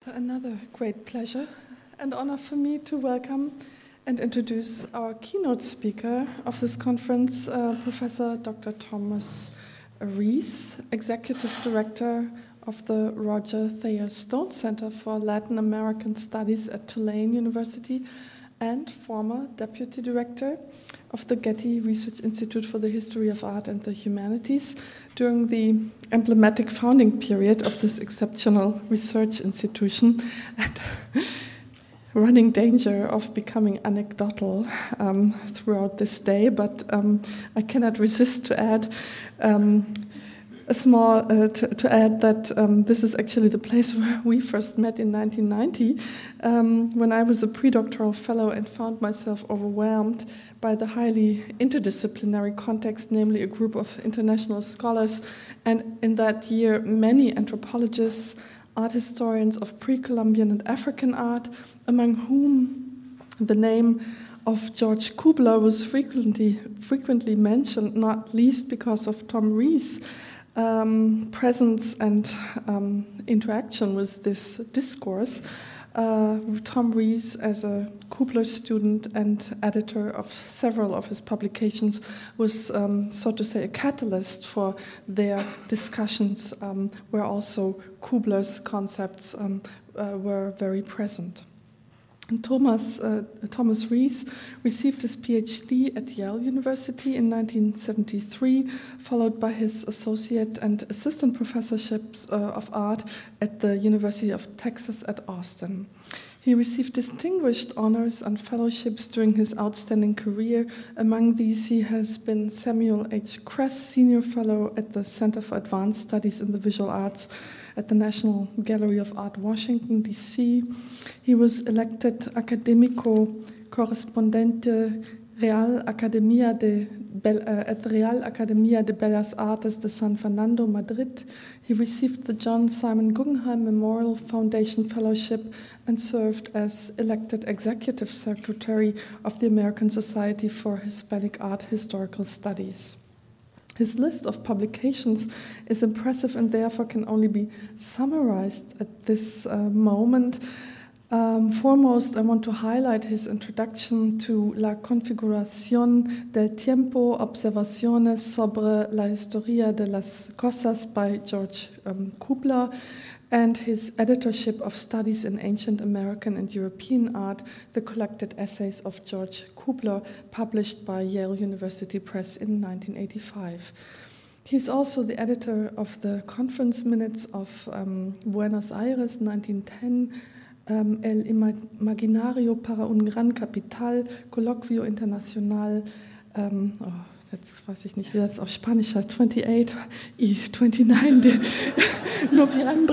another great pleasure and honor for me to welcome and introduce our keynote speaker of this conference, Professor Dr. Thomas Rees, Executive Director of the Roger Thayer Stone Center for Latin American Studies at Tulane University and former Deputy Director of the Getty Research Institute for the History of Art and the Humanities during the emblematic founding period of this exceptional research institution, and running danger of becoming anecdotal throughout this day, but I cannot resist to add that this is actually the place where we first met in 1990, when I was a predoctoral fellow and found myself overwhelmed by the highly interdisciplinary context, namely a group of international scholars, and in that year many anthropologists, art historians of pre-Columbian and African art, among whom the name of George Kubler was frequently mentioned, not least because of Tom Rees' presence and interaction with this discourse. Tom Rees, as a Kubler student and editor of several of his publications, was, so to say, a catalyst for their discussions, where also Kubler's concepts were very present. And Thomas Rees received his PhD at Yale University in 1973, followed by his associate and assistant professorships of art at the University of Texas at Austin. He received distinguished honors and fellowships during his outstanding career. Among these, he has been Samuel H. Kress Senior Fellow at the Center for Advanced Studies in the Visual Arts at the National Gallery of Art, Washington, D.C. He was elected Académico Correspondente at the Real Academia de Bellas Artes de San Fernando, Madrid. He received the John Simon Guggenheim Memorial Foundation Fellowship and served as elected Executive Secretary of the American Society for Hispanic Art Historical Studies. His list of publications is impressive and therefore can only be summarized at this moment. Foremost, I want to highlight his introduction to La Configuración del Tiempo, Observaciones sobre la Historia de las Cosas by George Kubler, and his editorship of Studies in Ancient American and European Art, the collected essays of George Kubler, published by Yale University Press in 1985. He's also the editor of the conference minutes of Buenos Aires, 1910, El Imaginario para un Gran Capital, Colloquio Internacional, jetzt weiß ich nicht, wie das auf Spanisch heißt, 28 y 29 de November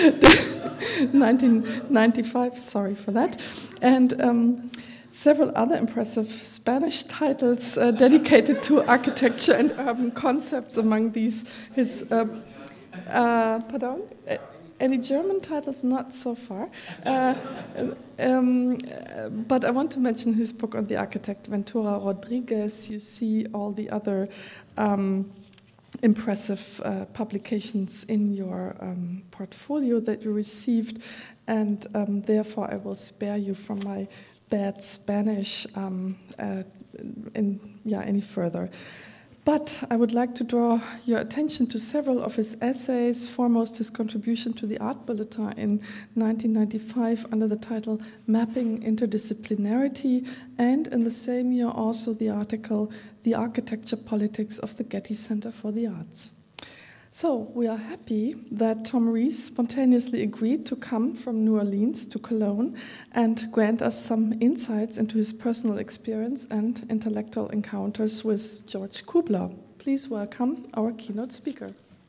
1995, sorry for that, and several other impressive Spanish titles dedicated to architecture and urban concepts. Among these, his, any German titles? Not so far. But I want to mention his book on the architect Ventura Rodriguez. You see all the other impressive publications in your portfolio that you received, and therefore I will spare you from my bad Spanish any further. But I would like to draw your attention to several of his essays, foremost his contribution to the Art Bulletin in 1995 under the title Mapping Interdisciplinarity, and in the same year also the article The Architecture Politics of the Getty Center for the Arts. So we are happy that Tom Rees spontaneously agreed to come from New Orleans to Cologne and grant us some insights into his personal experience and intellectual encounters with George Kubler. Please welcome our keynote speaker.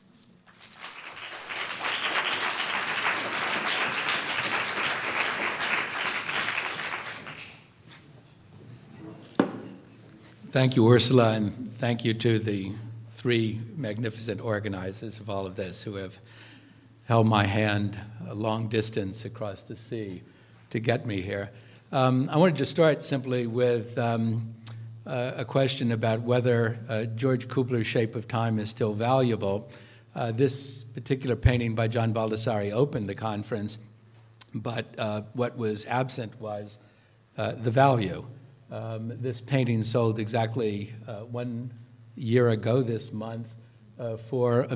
Thank you, Ursula, and thank you to the three magnificent organizers of all of this who have held my hand a long distance across the sea to get me here. I wanted to start simply with a question about whether George Kubler's Shape of Time is still valuable. This particular painting by John Baldessari opened the conference, but what was absent was the value. This painting sold exactly 1 year ago this month for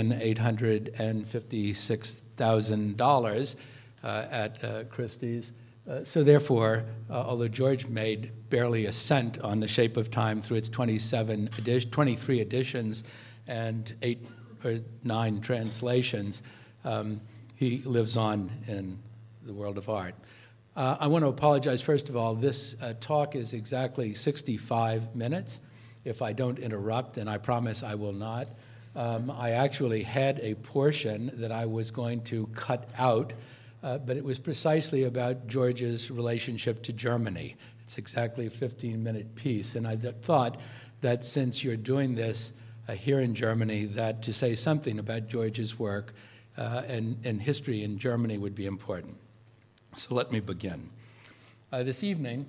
$1,856,000 at Christie's. So therefore, although George made barely a cent on The Shape of Time through its 23 editions and 8 or 9 translations, he lives on in the world of art. I want to apologize, first of all. This talk is exactly 65 minutes. If I don't interrupt, and I promise I will not, I actually had a portion that I was going to cut out, but it was precisely about George's relationship to Germany. It's exactly a 15-minute piece, and I thought that since you're doing this here in Germany, that to say something about George's work and history in Germany would be important. So let me begin. This evening,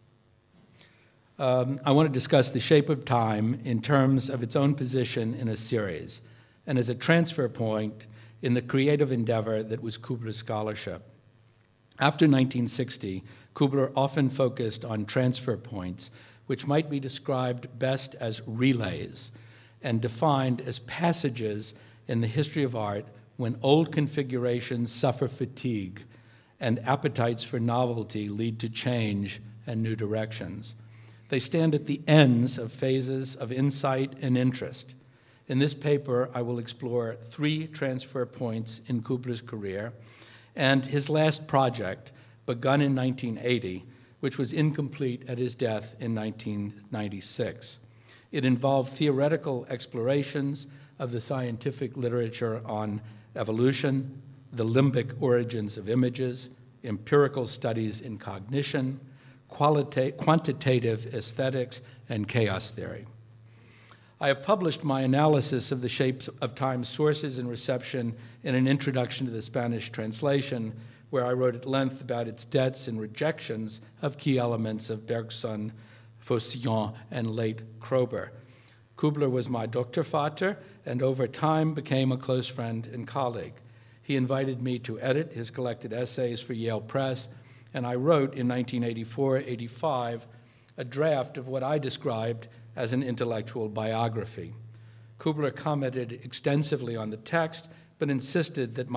I want to discuss The Shape of Time in terms of its own position in a series and as a transfer point in the creative endeavor that was Kubler's scholarship. After 1960, Kubler often focused on transfer points, which might be described best as relays and defined as passages in the history of art when old configurations suffer fatigue and appetites for novelty lead to change and new directions. They stand at the ends of phases of insight and interest. In this paper, I will explore 3 transfer points in Kubler's career and his last project, begun in 1980, which was incomplete at his death in 1996. It involved theoretical explorations of the scientific literature on evolution, the limbic origins of images, empirical studies in cognition, quantitative aesthetics, and chaos theory. I have published my analysis of The Shape of Time sources and reception in an introduction to the Spanish translation, where I wrote at length about its debts and rejections of key elements of Bergson, Faucillon, and late Kroeber. Kubler was my Doktorvater, and over time became a close friend and colleague. He invited me to edit his collected essays for Yale Press, and I wrote in 1984-85 a draft of what I described as an intellectual biography. Kubler commented extensively on the text, but insisted that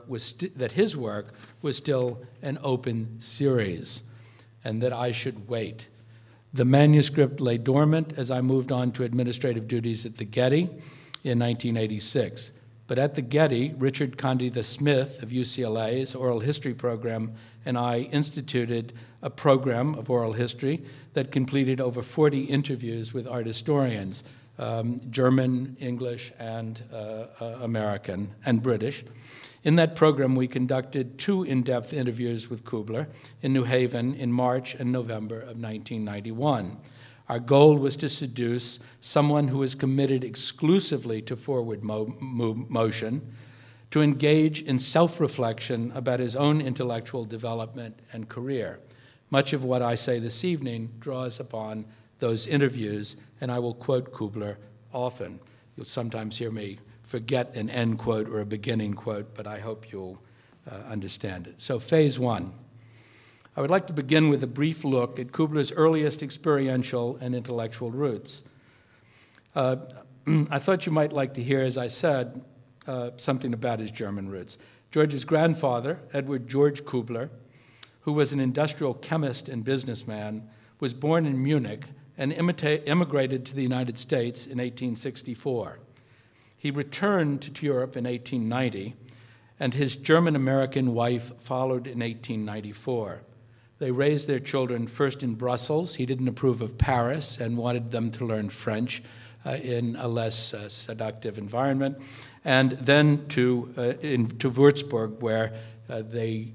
his work was still an open series, and that I should wait. The manuscript lay dormant as I moved on to administrative duties at the Getty in 1986. But at the Getty, Richard Candida Smith of UCLA's oral history program and I instituted a program of oral history that completed over 40 interviews with art historians, German, English, and American, and British. In that program, we conducted 2 in-depth interviews with Kubler in New Haven in March and November of 1991. Our goal was to seduce someone who is committed exclusively to forward motion, to engage in self-reflection about his own intellectual development and career. Much of what I say this evening draws upon those interviews, and I will quote Kubler often. You'll sometimes hear me forget an end quote or a beginning quote, but I hope you'll understand it. So, phase 1. I would like to begin with a brief look at Kubler's earliest experiential and intellectual roots. I thought you might like to hear, as I said, something about his German roots. George's grandfather, Edward George Kubler, who was an industrial chemist and businessman, was born in Munich and immigrated to the United States in 1864. He returned to Europe in 1890, and his German-American wife followed in 1894. They raised their children first in Brussels. He didn't approve of Paris and wanted them to learn French in a less seductive environment, and then to Würzburg, where the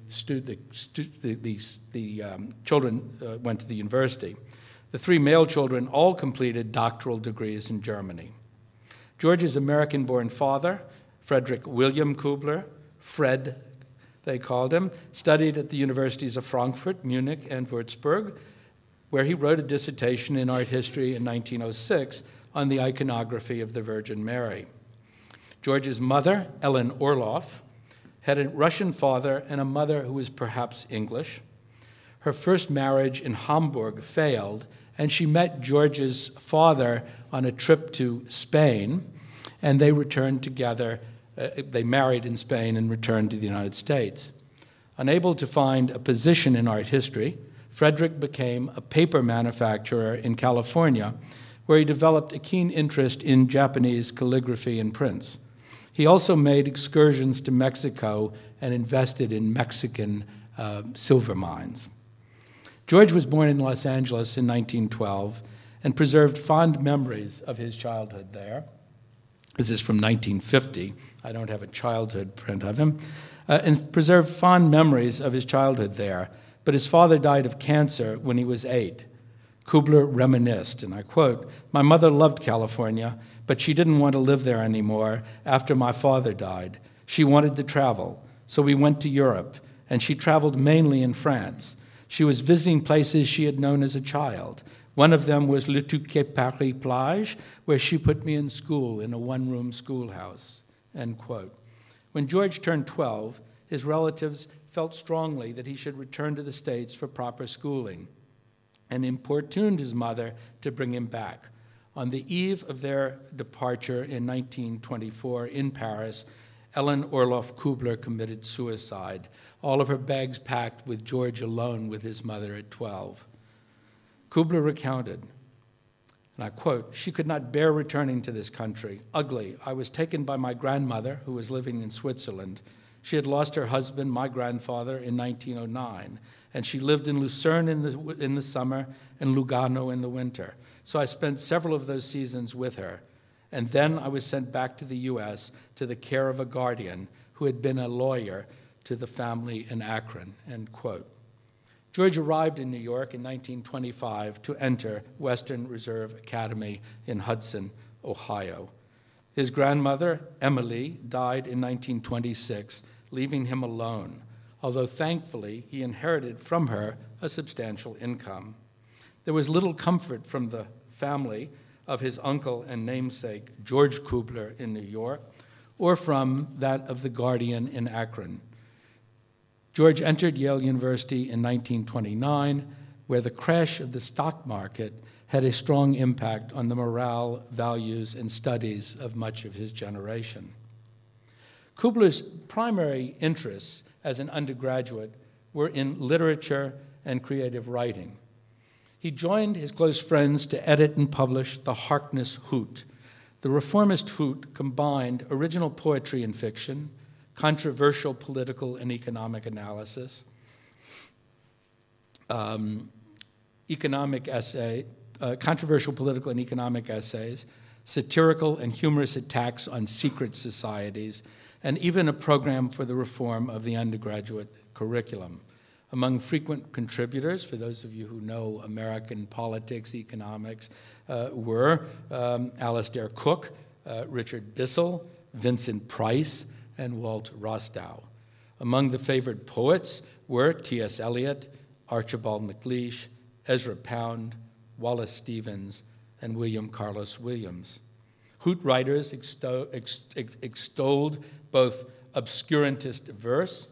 children went to the university. The 3 male children all completed doctoral degrees in Germany. George's American-born father, Frederick William Kubler, Fred, they called him, studied at the universities of Frankfurt, Munich, and Würzburg, where he wrote a dissertation in art history in 1906 on the iconography of the Virgin Mary. George's mother, Ellen Orloff, had a Russian father and a mother who was perhaps English. Her first marriage in Hamburg failed, and she met George's father on a trip to Spain, and they returned together. They married in Spain and returned to the United States. Unable to find a position in art history, Frederick became a paper manufacturer in California, where he developed a keen interest in Japanese calligraphy and prints. He also made excursions to Mexico and invested in Mexican silver mines. George was born in Los Angeles in 1912 and preserved fond memories of his childhood there. This is from 1950. I don't have a childhood print of him. And preserved fond memories of his childhood there. But his father died of cancer when he was 8. Kubler reminisced, and I quote, "My mother loved California, but she didn't want to live there anymore after my father died. She wanted to travel, so we went to Europe, and she traveled mainly in France. She was visiting places she had known as a child. One of them was Le Touquet Paris Plage, where she put me in school in a one-room schoolhouse," end quote. When George turned 12, his relatives felt strongly that he should return to the States for proper schooling and importuned his mother to bring him back. On the eve of their departure in 1924 in Paris, Ellen Orloff Kubler committed suicide, all of her bags packed with George alone with his mother at 12. Kubler recounted, and I quote, "She could not bear returning to this country. Ugly. I was taken by my grandmother, who was living in Switzerland. She had lost her husband, my grandfather, in 1909, and she lived in Lucerne in the summer and Lugano in the winter. So I spent several of those seasons with her. And then I was sent back to the U.S. to the care of a guardian who had been a lawyer to the family in Akron," end quote. George arrived in New York in 1925 to enter Western Reserve Academy in Hudson, Ohio. His grandmother, Emily, died in 1926, leaving him alone, although thankfully he inherited from her a substantial income. There was little comfort from the family of his uncle and namesake, George Kubler, in New York, or from that of the guardian in Akron. George entered Yale University in 1929, where the crash of the stock market had a strong impact on the morale, values, and studies of much of his generation. Kubler's primary interests as an undergraduate were in literature and creative writing. He joined his close friends to edit and publish the Harkness Hoot. The reformist Hoot combined original poetry and fiction, controversial political and economic analysis, controversial political and economic essays, satirical and humorous attacks on secret societies, and even a program for the reform of the undergraduate curriculum. Among frequent contributors, for those of you who know American politics, economics, were Alastair Cook, Richard Bissell, Vincent Price, and Walt Rostow. Among the favored poets were T.S. Eliot, Archibald MacLeish, Ezra Pound, Wallace Stevens, and William Carlos Williams. Hoot writers extolled both obscurantist verse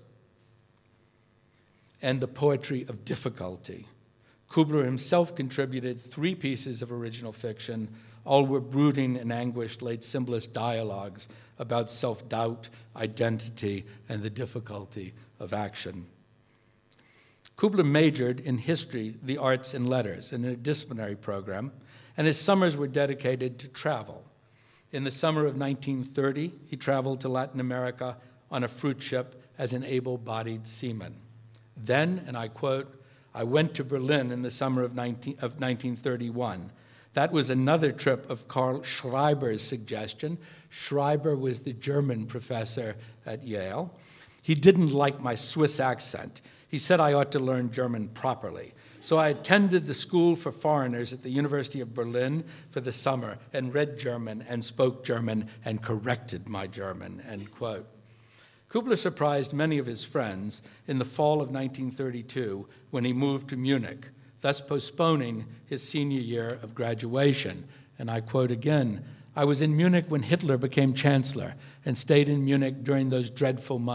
and the poetry of difficulty. Kubler himself contributed 3 pieces of original fiction. All were brooding and anguished late symbolist dialogues about self-doubt, identity, and the difficulty of action. Kubler majored in history, the arts, and letters in a disciplinary program, and his summers were dedicated to travel. In the summer of 1930, he traveled to Latin America on a fruit ship as an able-bodied seaman. Then, and I quote, "I went to Berlin in the summer of 1931. That was another trip of Karl Schreiber's suggestion." Schreiber was the German professor at Yale. "He didn't like my Swiss accent. He said I ought to learn German properly. So I attended the school for foreigners at the University of Berlin for the summer and read German and spoke German and corrected my German," end quote. Kubler surprised many of his friends in the fall of 1932 when he moved to Munich, thus postponing his senior year of graduation. And I quote again, "I was in Munich when Hitler became chancellor and stayed in Munich during those dreadful months.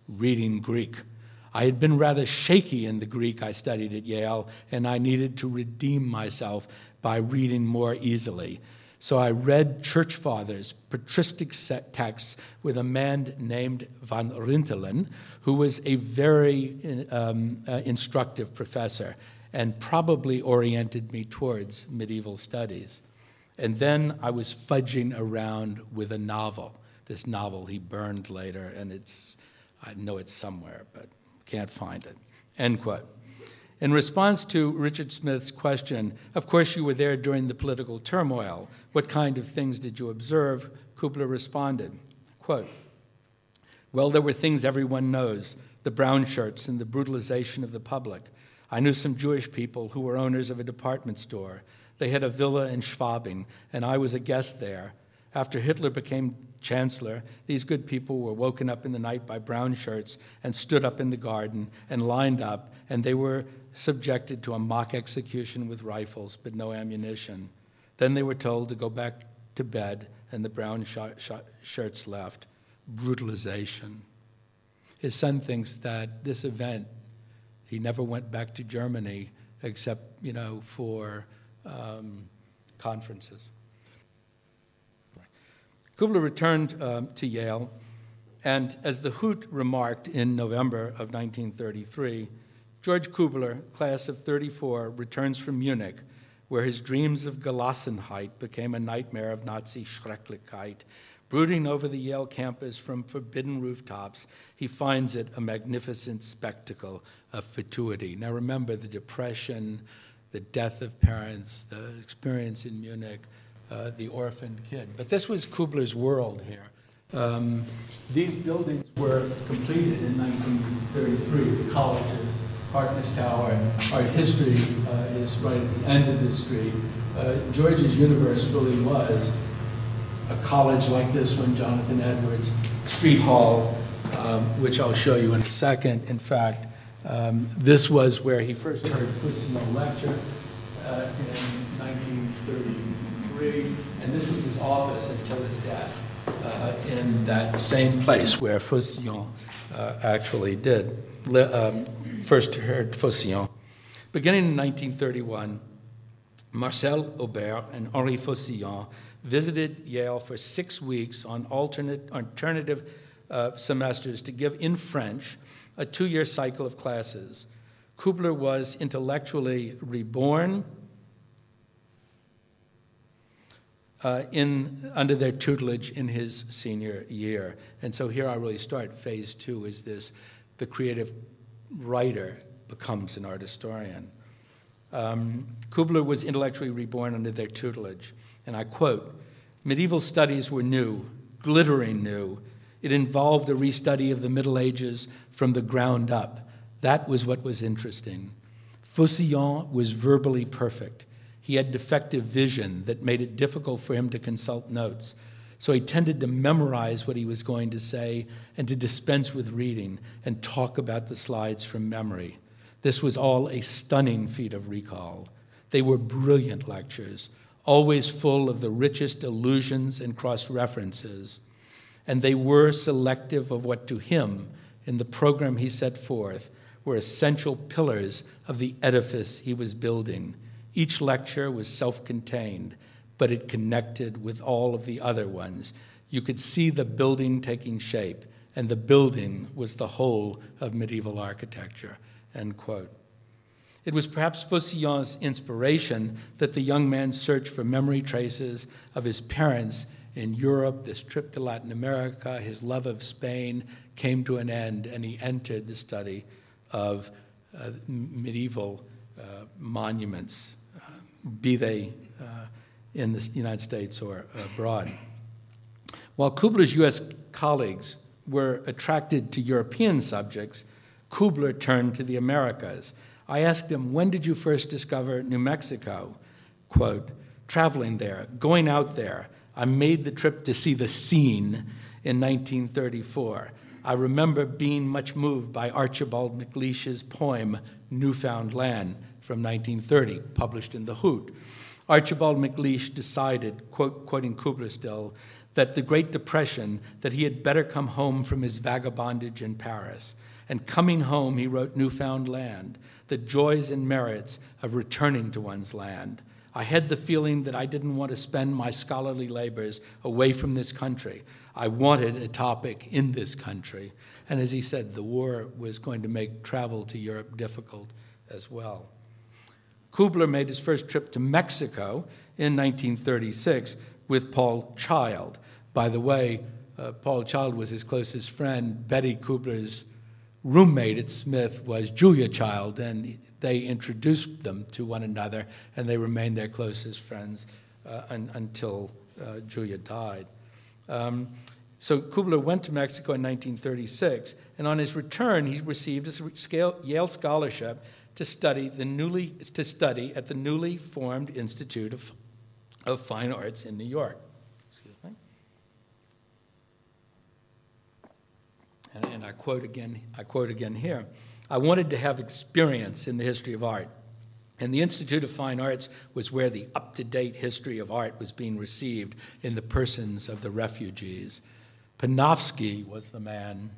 reading Greek. I had been rather shaky in the Greek I studied at Yale, and I needed to redeem myself by reading more easily. So I read Church Fathers, patristic texts with a man named Van Rintelen, who was a very instructive professor and probably oriented me towards medieval studies. And then I was fudging around with a novel. This novel he burned later, and I know it's somewhere, but can't find it. End quote. In response to Richard Smith's question, of course you were there during the political turmoil. What kind of things did you observe? Kubler responded, quote, well, there were things everyone knows, the brown shirts and the brutalization of the public. I knew some Jewish people who were owners of a department store. They had a villa in Schwabing, and I was a guest there. After Hitler became chancellor, these good people were woken up in the night by brown shirts and stood up in the garden and lined up, and they were subjected to a mock execution with rifles, but no ammunition. Then they were told to go back to bed, and the brown shirts left. Brutalization. His son thinks that this event, he never went back to Germany except, for conferences. Kubler returned to Yale, and as the Hoot remarked in November of 1933, George Kubler, class of 34, returns from Munich, where his dreams of Gelassenheit became a nightmare of Nazi Schrecklichkeit. Brooding over the Yale campus from forbidden rooftops, he finds it a magnificent spectacle of fatuity. Now remember the depression, the death of parents, the experience in Munich, the orphaned kid. But this was Kubler's world here. These buildings were completed in 1933, the colleges, Harkness Tower, art history is right at the end of this street. George's universe really was a college like this one, Jonathan Edwards, Street Hall, which I'll show you in a second. In fact, this was where he first heard Fussenot lecture in 1933, and this was his office until his death in that same place where Fussenot actually did. First heard Fussenot. Beginning in 1931, Marcel Aubert and Henri Fussenot visited Yale for 6 weeks on alternative semesters to give in French a 2-year cycle of classes. Kubler was intellectually reborn under their tutelage in his senior year. And so here I really start. Phase 2 is this, the creative writer becomes an art historian. Kubler was intellectually reborn under their tutelage. And I quote, medieval studies were new, glittering new. It involved a restudy of the Middle Ages from the ground up. That was what was interesting. Fussenot was verbally perfect. He had defective vision that made it difficult for him to consult notes. So he tended to memorize what he was going to say and to dispense with reading and talk about the slides from memory. This was all a stunning feat of recall. They were brilliant lectures, always full of the richest allusions and cross-references. And they were selective of what to him, in the program he set forth, were essential pillars of the edifice he was building. Each lecture was self-contained, but it connected with all of the other ones. You could see the building taking shape, and the building was the whole of medieval architecture, end quote. It was perhaps Fussenot's inspiration that the young man searched for memory traces of his parents in Europe. This trip to Latin America, his love of Spain came to an end, and he entered the study of medieval monuments, be they in the United States or abroad. While Kubler's U.S. colleagues were attracted to European subjects, Kubler turned to the Americas. I asked him, when did you first discover New Mexico? Quote, traveling there, going out there. I made the trip to see the scene in 1934. I remember being much moved by Archibald MacLeish's poem, Newfound Land, from 1930, published in The Hoot. Archibald MacLeish decided, quoting Kubler still, that the Great Depression, that he had better come home from his vagabondage in Paris. And coming home, he wrote Newfound Land, the joys and merits of returning to one's land. I had the feeling that I didn't want to spend my scholarly labors away from this country. I wanted a topic in this country. And as he said, the war was going to make travel to Europe difficult as well. Kubler made his first trip to Mexico in 1936 with Paul Child. By the way, Paul Child was his closest friend. Betty Kubler's roommate at Smith was Julia Child, and they introduced them to one another, and they remained their closest friends until Julia died. So Kubler went to Mexico in 1936, and on his return, he received a Yale scholarship to study at the newly formed Institute of Fine Arts in New York. Excuse me. And I quote again here. I wanted to have experience in the history of art. And the Institute of Fine Arts was where the up-to-date history of art was being received in the persons of the refugees. Panofsky was the man.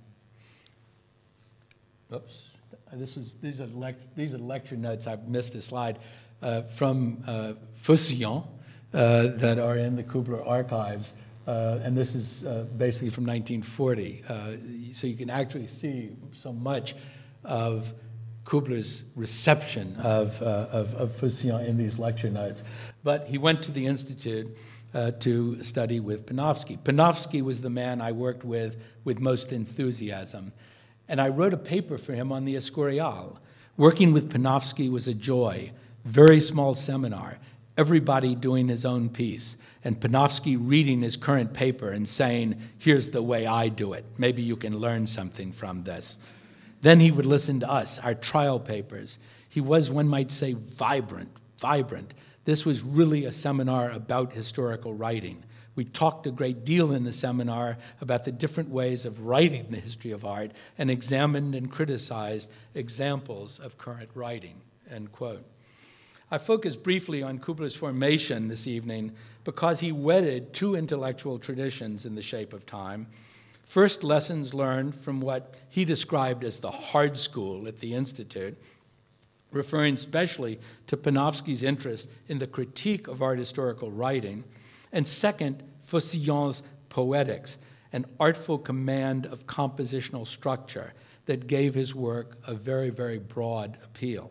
Oops. These are lecture notes. I've missed a slide from Faucillon that are in the Kubler archives. And this is basically from 1940. So you can actually see so much of Kubler's reception of Faucillon in these lecture notes. But he went to the Institute to study with Panofsky. Panofsky was the man I worked with most enthusiasm. And I wrote a paper for him on the Escorial. Working with Panofsky was a joy. Very small seminar. Everybody doing his own piece. And Panofsky reading his current paper and saying, here's the way I do it. Maybe you can learn something from this. Then he would listen to us, our trial papers. He was, one might say, vibrant. This was really a seminar about historical writing. We talked a great deal in the seminar about the different ways of writing the history of art and examined and criticized examples of current writing, end quote. I focus briefly on Kubler's formation this evening because he wedded two intellectual traditions in the shape of time. First, lessons learned from what he described as the hard school at the Institute, referring especially to Panofsky's interest in the critique of art historical writing. And second, Faucillon's poetics, an artful command of compositional structure that gave his work a very, very broad appeal.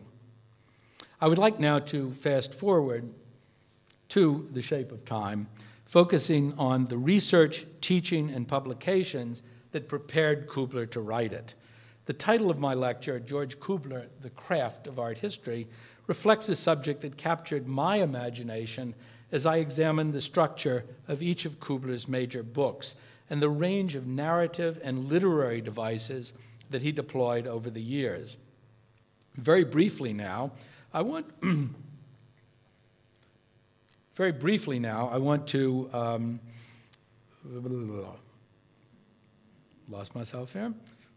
I would like now to fast forward to The Shape of Time, focusing on the research, teaching, and publications that prepared Kubler to write it. The title of my lecture, George Kubler, The Craft of Art History, reflects a subject that captured my imagination as I examined the structure of each of Kubler's major books and the range of narrative and literary devices that he deployed over the years. Very briefly now, I want to lost myself here.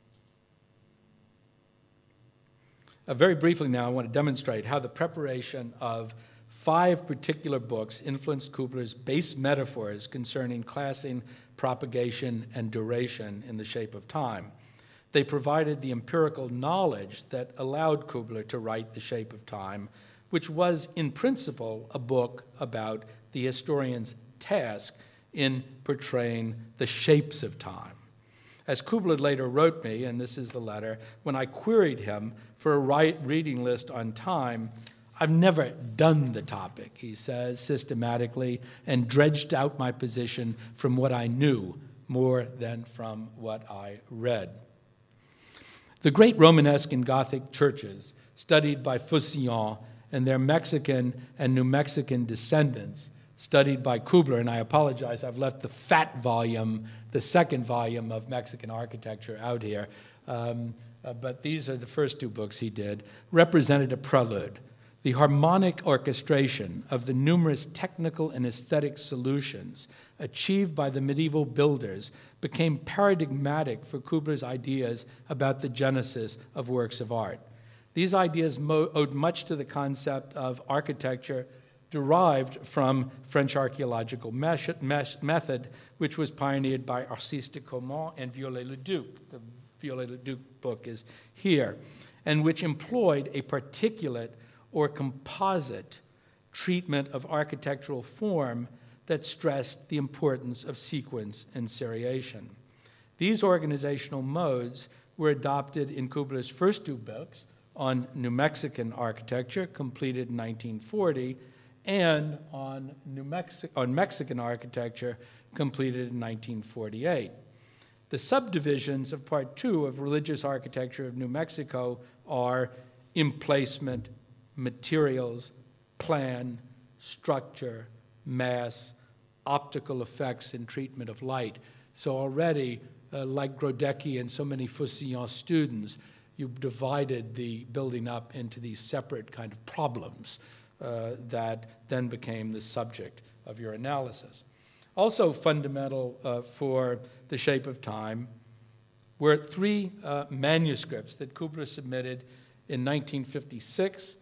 Very briefly now, I want to demonstrate how the preparation of 5 particular books influenced Kubler's base metaphors concerning classing, propagation, and duration in The Shape of Time. They provided the empirical knowledge that allowed Kubler to write The Shape of Time, which was, in principle, a book about the historian's task in portraying the shapes of time. As Kubler later wrote me, and this is the letter, when I queried him for a reading list on time, I've never done the topic, he says, systematically, and dredged out my position from what I knew more than from what I read. The great Romanesque and Gothic churches, studied by Faucillon, and their Mexican and New Mexican descendants, studied by Kubler, and I apologize, I've left the fat volume, the second volume of Mexican architecture out here, but these are the first 2 books he did, represented a prelude. The harmonic orchestration of the numerous technical and aesthetic solutions achieved by the medieval builders became paradigmatic for Kubler's ideas about the genesis of works of art. These ideas owed much to the concept of architecture derived from French archaeological method, which was pioneered by Arcis de Caumont and Viollet-le-Duc. The Viollet-le-Duc book is here, and which employed a particulate or composite treatment of architectural form that stressed the importance of sequence and seriation. These organizational modes were adopted in Kubler's first two books on New Mexican architecture, completed in 1940, and on Mexican architecture, completed in 1948. The subdivisions of Part 2 of Religious Architecture of New Mexico are emplacement, materials, plan, structure, mass, optical effects, and treatment of light. So already, like Grodecki and so many Faucillon students, you've divided the building up into these separate kind of problems that then became the subject of your analysis. Also fundamental for The Shape of Time were three manuscripts that Kubler submitted in 1956,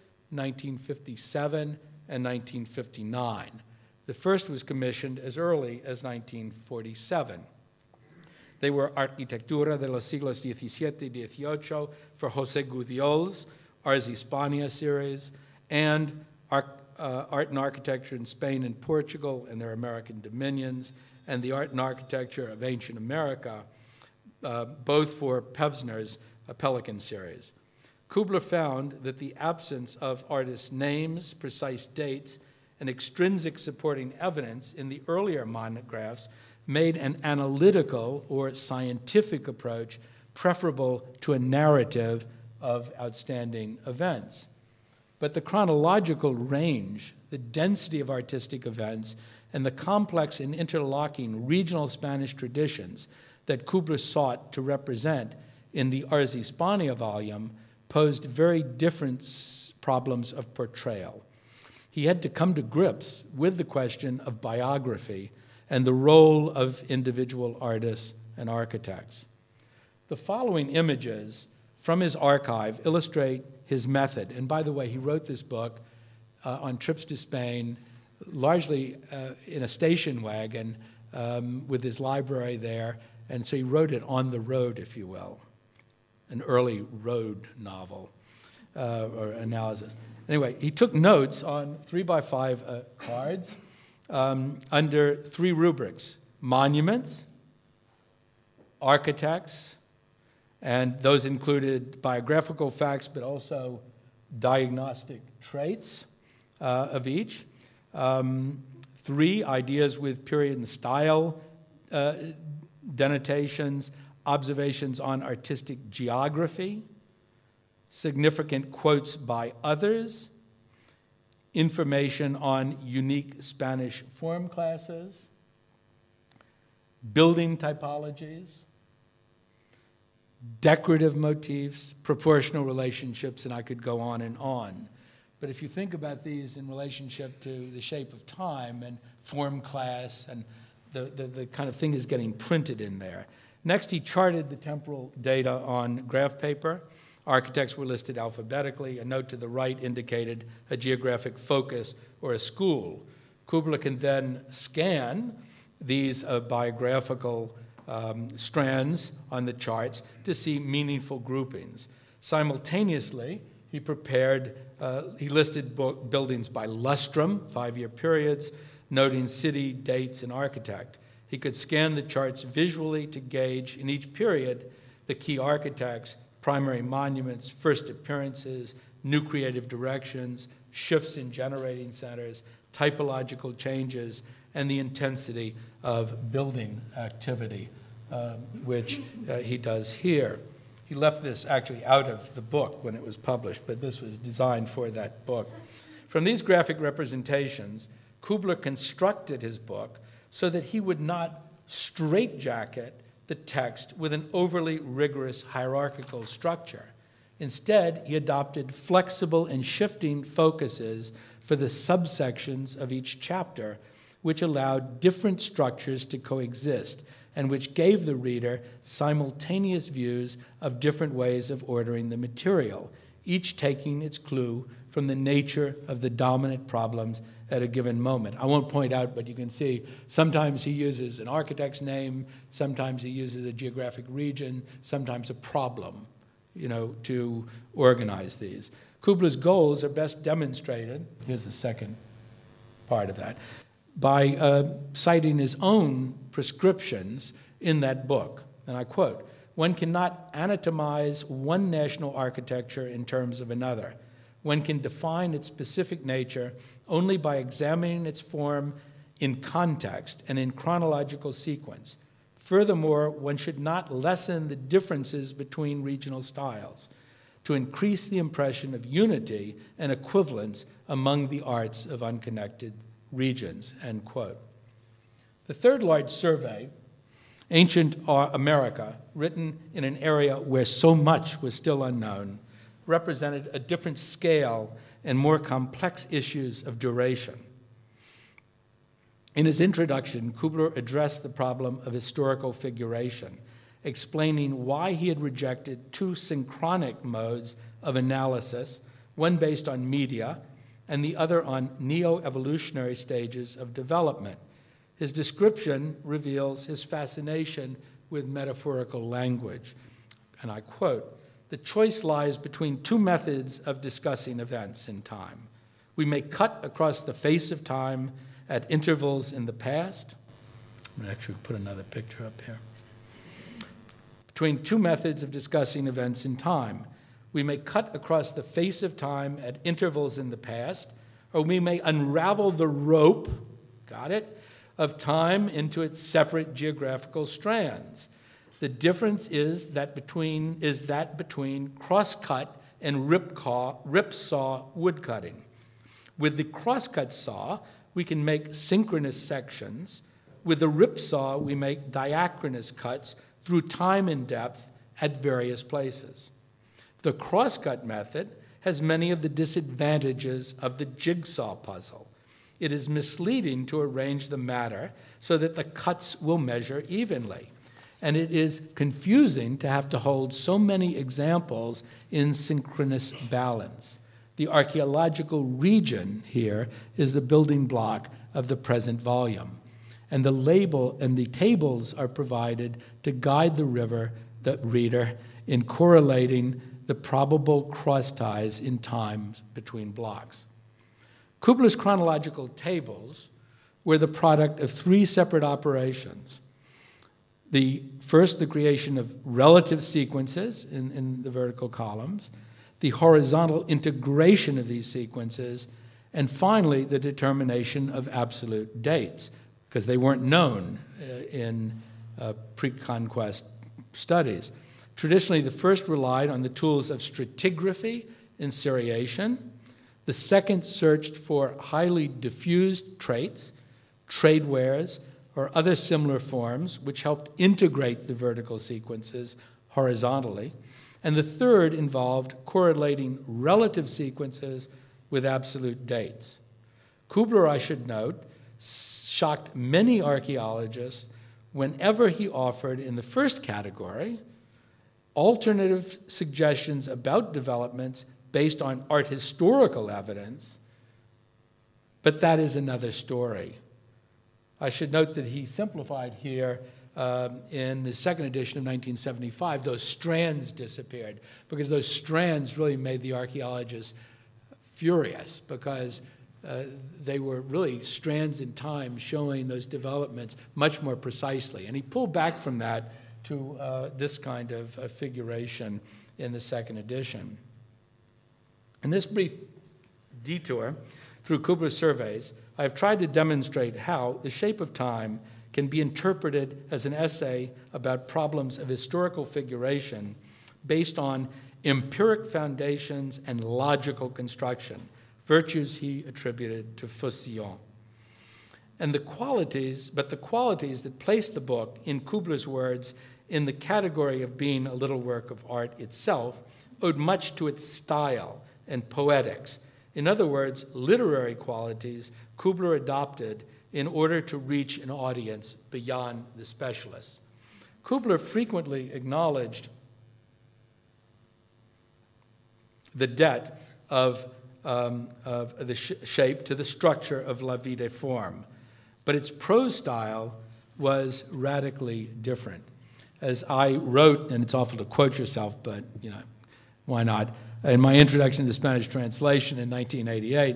1957, and 1959. The first was commissioned as early as 1947. They were Arquitectura de los siglos XVII y XVIII for José Gudiol's Ars Hispania series, and Art and Architecture in Spain and Portugal and their American dominions, and the Art and Architecture of Ancient America, both for Pevsner's Pelican series. Kubler found that the absence of artists' names, precise dates, and extrinsic supporting evidence in the earlier monographs made an analytical or scientific approach preferable to a narrative of outstanding events. But the chronological range, the density of artistic events, and the complex and interlocking regional Spanish traditions that Kubler sought to represent in the Ars Hispania volume posed very different problems of portrayal. He had to come to grips with the question of biography and the role of individual artists and architects. The following images from his archive illustrate his method. And by the way, he wrote this book on trips to Spain, largely in a station wagon with his library there. And so he wrote it on the road, if you will, an early road novel or analysis. Anyway, he took notes on 3x5 cards under three rubrics: monuments, architects, and those included biographical facts, but also diagnostic traits of each. 3 ideas with period and style denotations, observations on artistic geography, significant quotes by others, information on unique Spanish form classes, building typologies, decorative motifs, proportional relationships, and I could go on and on. But if you think about these in relationship to The Shape of Time and form class, and the kind of thing is getting printed in there. Next, he charted the temporal data on graph paper. Architects were listed alphabetically. A note to the right indicated a geographic focus or a school. Kubler can then scan these biographical strands on the charts to see meaningful groupings. Simultaneously, he listed buildings by lustrum, 5-year periods, noting city, dates, and architect. He could scan the charts visually to gauge in each period the key architects, primary monuments, first appearances, new creative directions, shifts in generating centers, typological changes, and the intensity of building activity, which he does here. He left this actually out of the book when it was published, but this was designed for that book. From these graphic representations, Kubler constructed his book so that he would not straitjacket the text with an overly rigorous hierarchical structure. Instead, he adopted flexible and shifting focuses for the subsections of each chapter, which allowed different structures to coexist and which gave the reader simultaneous views of different ways of ordering the material, each taking its clue from from the nature of the dominant problems at a given moment. I won't point out, but you can see sometimes he uses an architect's name, sometimes he uses a geographic region, sometimes a problem, to organize these. Kubler's goals are best demonstrated, here's the second part of that, by citing his own prescriptions in that book. And I quote, "One cannot anatomize one national architecture in terms of another. One can define its specific nature only by examining its form in context and in chronological sequence. Furthermore, one should not lessen the differences between regional styles to increase the impression of unity and equivalence among the arts of unconnected regions," end quote. The third large survey, Ancient America, written in an area where so much was still unknown, represented a different scale and more complex issues of duration. In his introduction, Kubler addressed the problem of historical figuration, explaining why he had rejected two synchronic modes of analysis, one based on media and the other on neo-evolutionary stages of development. His description reveals his fascination with metaphorical language. And I quote, "The choice lies between two methods of discussing events in time. We may cut across the face of time at intervals in the past." I'm going to actually put another picture up here. Between two methods of discussing events in time, we may cut across the face of time at intervals in the past, or we may unravel the rope, got it, of time into its separate geographical strands. The difference is that between crosscut and rip-saw woodcutting. With the crosscut saw, we can make synchronous sections. With the rip-saw, we make diachronous cuts through time and depth at various places. The crosscut method has many of the disadvantages of the jigsaw puzzle. It is misleading to arrange the matter so that the cuts will measure evenly. And it is confusing to have to hold so many examples in synchronous balance. The archaeological region here is the building block of the present volume. And the tables are provided to guide the reader in correlating the probable crossties in times between blocks. Kubler's chronological tables were the product of three separate operations. First, the creation of relative sequences in the vertical columns, the horizontal integration of these sequences, and finally, the determination of absolute dates, because they weren't known in pre-conquest studies. Traditionally, the first relied on the tools of stratigraphy and seriation. The second searched for highly diffused traits, trade wares, or other similar forms which helped integrate the vertical sequences horizontally. And the third involved correlating relative sequences with absolute dates. Kubler, I should note, shocked many archaeologists whenever he offered, in the first category, alternative suggestions about developments based on art historical evidence, but that is another story. I should note that he simplified here in the second edition of 1975, those strands disappeared, because those strands really made the archaeologists furious, because they were really strands in time showing those developments much more precisely. And he pulled back from that to this kind of figuration in the second edition. In this brief detour through Kubler's surveys, I have tried to demonstrate how The Shape of Time can be interpreted as an essay about problems of historical figuration based on empiric foundations and logical construction, virtues he attributed to Faucillon. And the qualities that place the book, in Kubler's words, in the category of being a little work of art itself, owed much to its style and poetics. In other words, literary qualities Kubler adopted in order to reach an audience beyond the specialists. Kubler frequently acknowledged the debt of the shape to the structure of La Vie de Forme. But its prose style was radically different. As I wrote, and it's awful to quote yourself, but why not? In my introduction to the Spanish translation in 1988,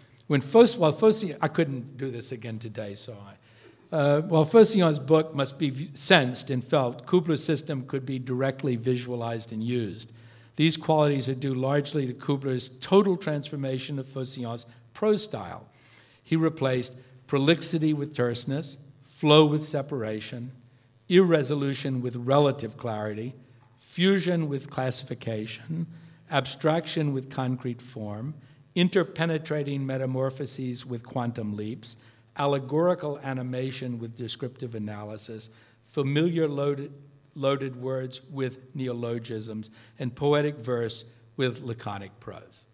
I couldn't do this again today, while Faucillon's book must be sensed and felt, Kubler's system could be directly visualized and used. These qualities are due largely to Kubler's total transformation of Faucillon's prose style. He replaced prolixity with terseness, flow with separation, irresolution with relative clarity, fusion with classification, abstraction with concrete form, interpenetrating metamorphoses with quantum leaps, allegorical animation with descriptive analysis, familiar loaded words with neologisms, and poetic verse with laconic prose.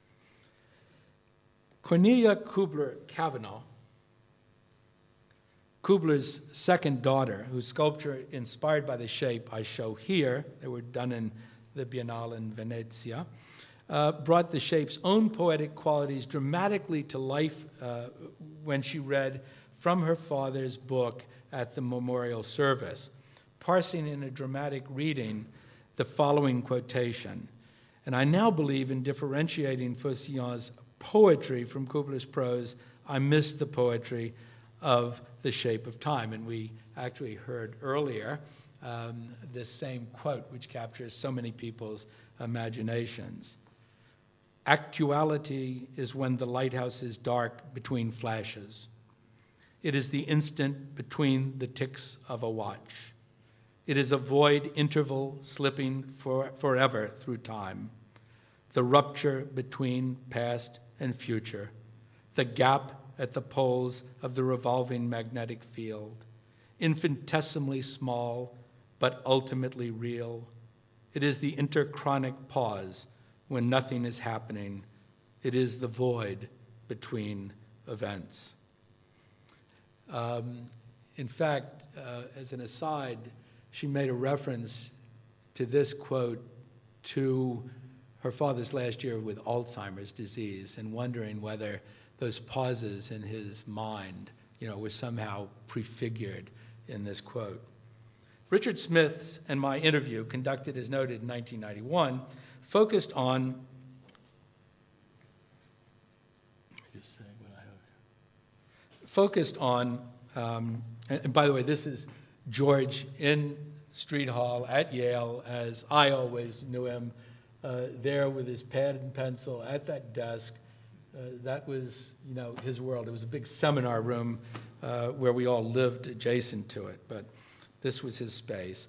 Cornelia Kubler-Cavanagh, Kubler's second daughter, whose sculpture inspired by the shape I show here, they were done in the Biennale in Venezia, brought the shape's own poetic qualities dramatically to life when she read from her father's book at the memorial service, parsing in a dramatic reading the following quotation. And I now believe in differentiating Faucillon's poetry from Kubler's prose. I missed the poetry of The Shape of Time. And we actually heard earlier this same quote, which captures so many people's imaginations. Actuality is when the lighthouse is dark between flashes. It is the instant between the ticks of a watch. It is a void interval slipping forever through time. The rupture between past and future. The gap at the poles of the revolving magnetic field. Infinitesimally small, but ultimately real. It is the interchronic pause when nothing is happening. It is the void between events. In fact, as an aside, she made a reference to this quote to her father's last year with Alzheimer's disease and wondering whether those pauses in his mind, were somehow prefigured in this quote. Richard Smith's and my interview, conducted as noted in 1991, focused on, and by the way, this is George in Street Hall at Yale, as I always knew him, there with his pad and pencil at that desk. That was, his world. It was a big seminar room where we all lived adjacent to it, but this was his space.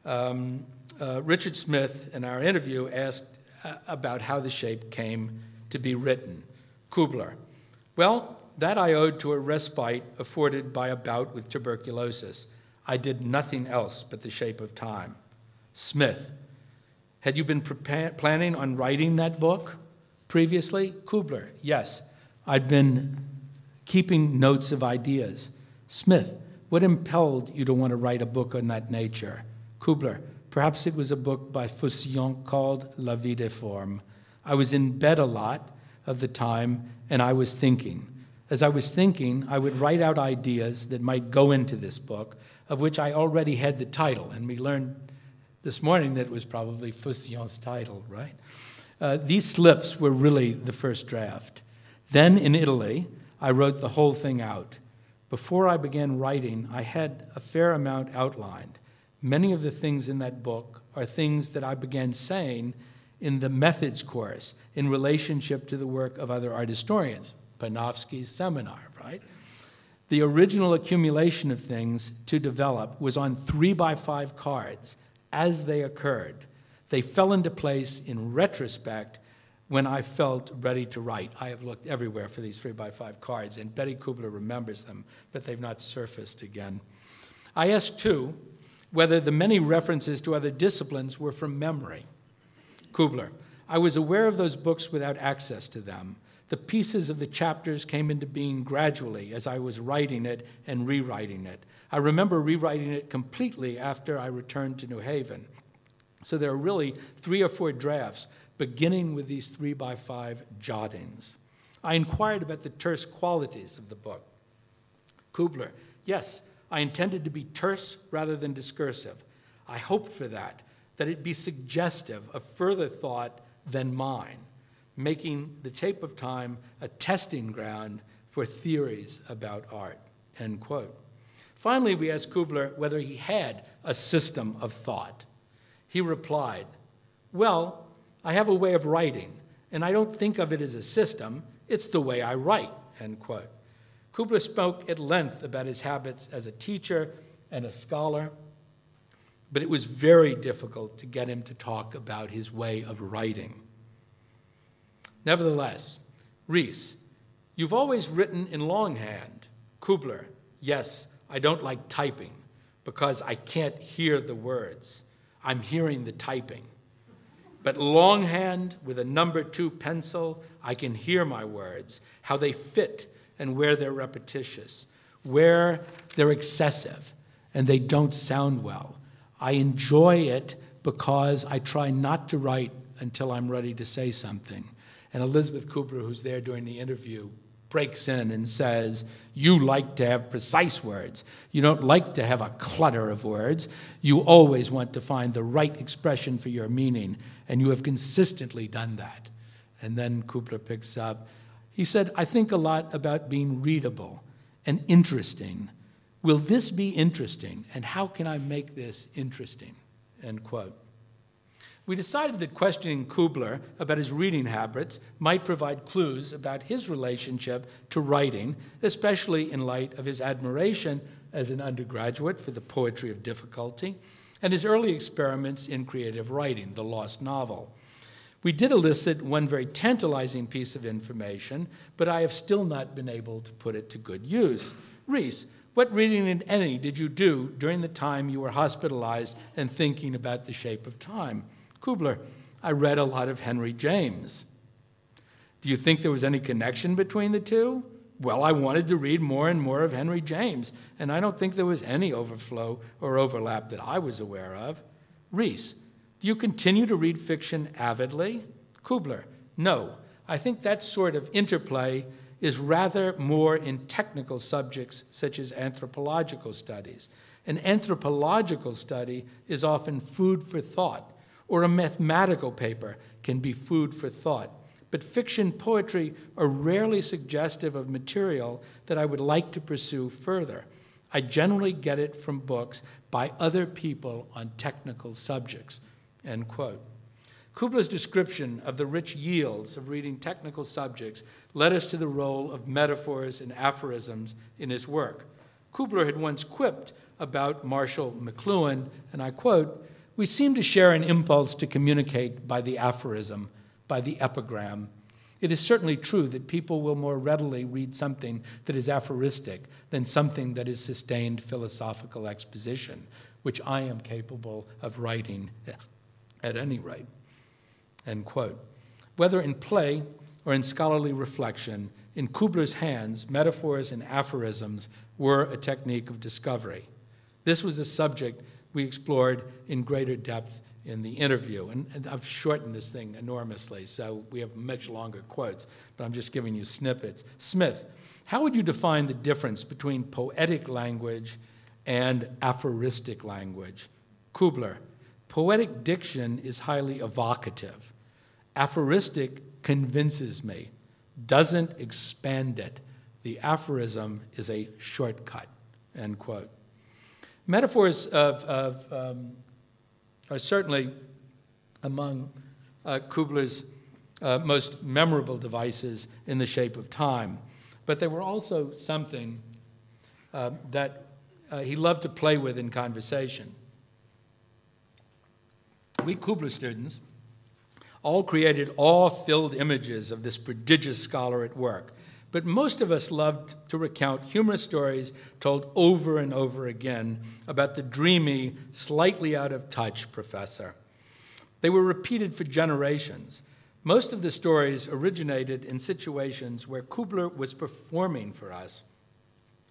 Richard Smith, in our interview, asked about how the shape came to be written. Kubler: well, that I owed to a respite afforded by a bout with tuberculosis. I did nothing else but The Shape of Time. Smith: had you been planning on writing that book previously? Kubler: yes, I'd been keeping notes of ideas. Smith: what impelled you to want to write a book on that nature? Kubler: perhaps it was a book by Faucillon called La Vie de Forme. I was in bed a lot of the time, and I was thinking. As I was thinking, I would write out ideas that might go into this book, of which I already had the title, and we learned this morning that it was probably Faucillon's title, right? These slips were really the first draft. Then in Italy, I wrote the whole thing out. Before I began writing, I had a fair amount outlined. Many of the things in that book are things that I began saying in the methods course in relationship to the work of other art historians, Panofsky's seminar, right? The original accumulation of things to develop was on 3x5 cards as they occurred. They fell into place in retrospect when I felt ready to write. I have looked everywhere for these 3x5 cards, and Betty Kubler remembers them, but they've not surfaced again. I asked, too, whether the many references to other disciplines were from memory. Kubler: I was aware of those books without access to them. The pieces of the chapters came into being gradually as I was writing it and rewriting it. I remember rewriting it completely after I returned to New Haven. So there are really 3 or 4 drafts beginning with these 3x5 jottings. I inquired about the terse qualities of the book. Kubler, yes, I intended to be terse rather than discursive. I hoped for that it be suggestive of further thought than mine, making The Shape of Time a testing ground for theories about art, end quote. Finally, we asked Kubler whether he had a system of thought. He replied, well, I have a way of writing, and I don't think of it as a system, it's the way I write, end quote. Kubler spoke at length about his habits as a teacher and a scholar, but it was very difficult to get him to talk about his way of writing. Nevertheless, Rees, you've always written in longhand. Kubler, yes, I don't like typing because I can't hear the words. I'm hearing the typing. But longhand with a number 2 pencil, I can hear my words, how they fit and where they're repetitious, where they're excessive and they don't sound well. I enjoy it because I try not to write until I'm ready to say something. And Elizabeth Kubler, who's there during the interview, breaks in and says, you like to have precise words. You don't like to have a clutter of words. You always want to find the right expression for your meaning, and you have consistently done that. And then Kubler picks up. He said, I think a lot about being readable and interesting. Will this be interesting, and how can I make this interesting? End quote. We decided that questioning Kubler about his reading habits might provide clues about his relationship to writing, especially in light of his admiration as an undergraduate for the poetry of difficulty and his early experiments in creative writing, the lost novel. We did elicit one very tantalizing piece of information, but I have still not been able to put it to good use. Rees, what reading, if any, did you do during the time you were hospitalized and thinking about The Shape of Time? Kubler, I read a lot of Henry James. Do you think there was any connection between the two? Well, I wanted to read more and more of Henry James, and I don't think there was any overflow or overlap that I was aware of. Rees, do you continue to read fiction avidly? Kubler, no. I think that sort of interplay is rather more in technical subjects such as anthropological studies. An anthropological study is often food for thought, or a mathematical paper can be food for thought. But fiction, poetry are rarely suggestive of material that I would like to pursue further. I generally get it from books by other people on technical subjects, end quote. Kubler's description of the rich yields of reading technical subjects led us to the role of metaphors and aphorisms in his work. Kubler had once quipped about Marshall McLuhan, and I quote, we seem to share an impulse to communicate by the aphorism, by the epigram. It is certainly true that people will more readily read something that is aphoristic than something that is sustained philosophical exposition, which I am capable of writing at any rate. End quote. Whether in play or in scholarly reflection, in Kubler's hands, metaphors and aphorisms were a technique of discovery. This was a subject we explored in greater depth in the interview. And I've shortened this thing enormously, so we have much longer quotes, but I'm just giving you snippets. Smith, how would you define the difference between poetic language and aphoristic language? Kubler, poetic diction is highly evocative. Aphoristic convinces me, doesn't expand it. The aphorism is a shortcut, end quote. Metaphors are certainly among Kubler's most memorable devices in The Shape of Time, but they were also something that he loved to play with in conversation. We Kubler students all created awe-filled images of this prodigious scholar at work, but most of us loved to recount humorous stories told over and over again about the dreamy, slightly out-of-touch professor. They were repeated for generations. Most of the stories originated in situations where Kubler was performing for us.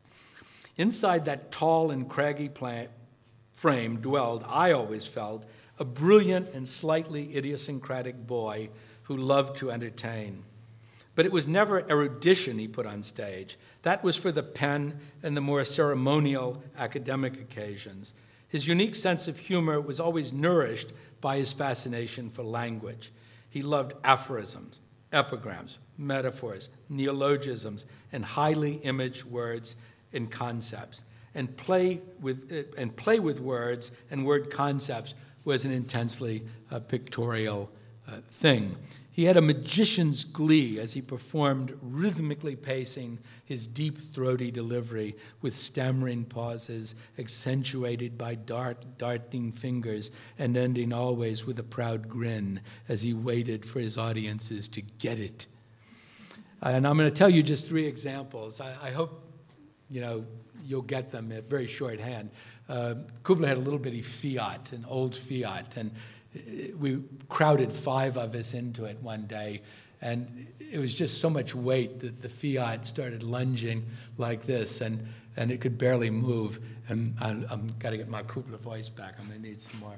Inside that tall and craggy frame dwelled, I always felt, a brilliant and slightly idiosyncratic boy who loved to entertain. But it was never erudition he put on stage. That was for the pen and the more ceremonial academic occasions. His unique sense of humor was always nourished by his fascination for language. He loved aphorisms, epigrams, metaphors, neologisms, and highly imaged words and concepts. And play with words and word concepts was an intensely pictorial thing. He had a magician's glee as he performed, rhythmically pacing his deep, throaty delivery with stammering pauses, accentuated by darting fingers, and ending always with a proud grin as he waited for his audiences to get it. And I'm going to tell you just 3 examples. I hope you'll get them at very shorthand. Kubler had a little bitty Fiat, an old Fiat, and we crowded 5 of us into it one day, and it was just so much weight that the Fiat started lunging like this, and it could barely move. And I'm got to get my Kubler voice back. I'm going to need some more.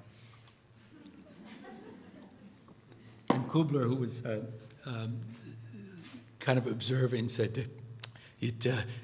And Kubler, who was kind of observing, said, "It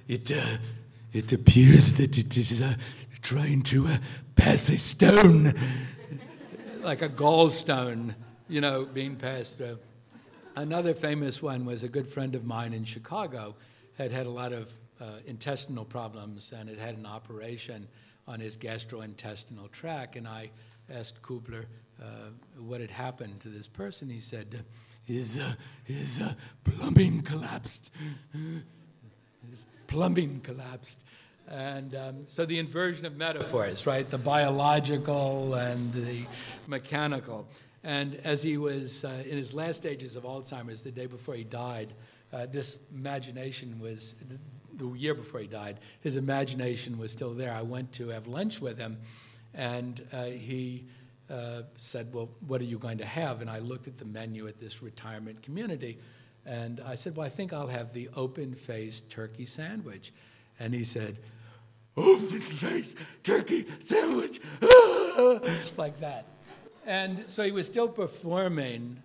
appears that it is trying to pass a stone." Like a gallstone, being passed through. Another famous one was a good friend of mine in Chicago had a lot of intestinal problems and had an operation on his gastrointestinal tract. And I asked Kubler what had happened to this person. He said, his plumbing collapsed. His plumbing collapsed. And so the inversion of metaphors, right? The biological and the mechanical. And as he was in his last stages of Alzheimer's, the day before he died, this imagination was, the year before he died, his imagination was still there. I went to have lunch with him, and he said, "Well, what are you going to have?" And I looked at the menu at this retirement community, and I said, "Well, I think I'll have the open-faced turkey sandwich." And he said, "Open-faced turkey sandwich," like that. And so he was still performing,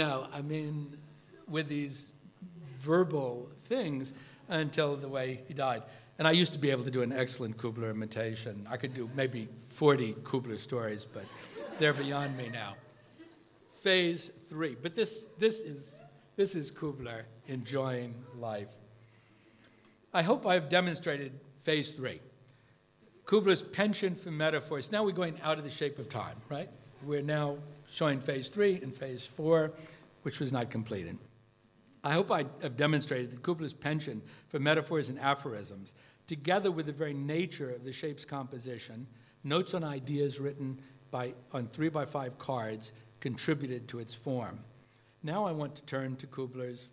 with these verbal things until the way he died. And I used to be able to do an excellent Kubler imitation. I could do maybe 40 Kubler stories, but they're beyond me now. Phase 3. But this is Kubler enjoying life. I hope I've demonstrated phase 3. Kubler's penchant for metaphors. Now we're going out of the shape of time, right? We're now showing phase 3 and phase 4, which was not completed. I hope I have demonstrated that Kubler's penchant for metaphors and aphorisms, together with the very nature of the shape's composition, notes on ideas written on 3x5 cards, contributed to its form. Now I want to turn to Kubler's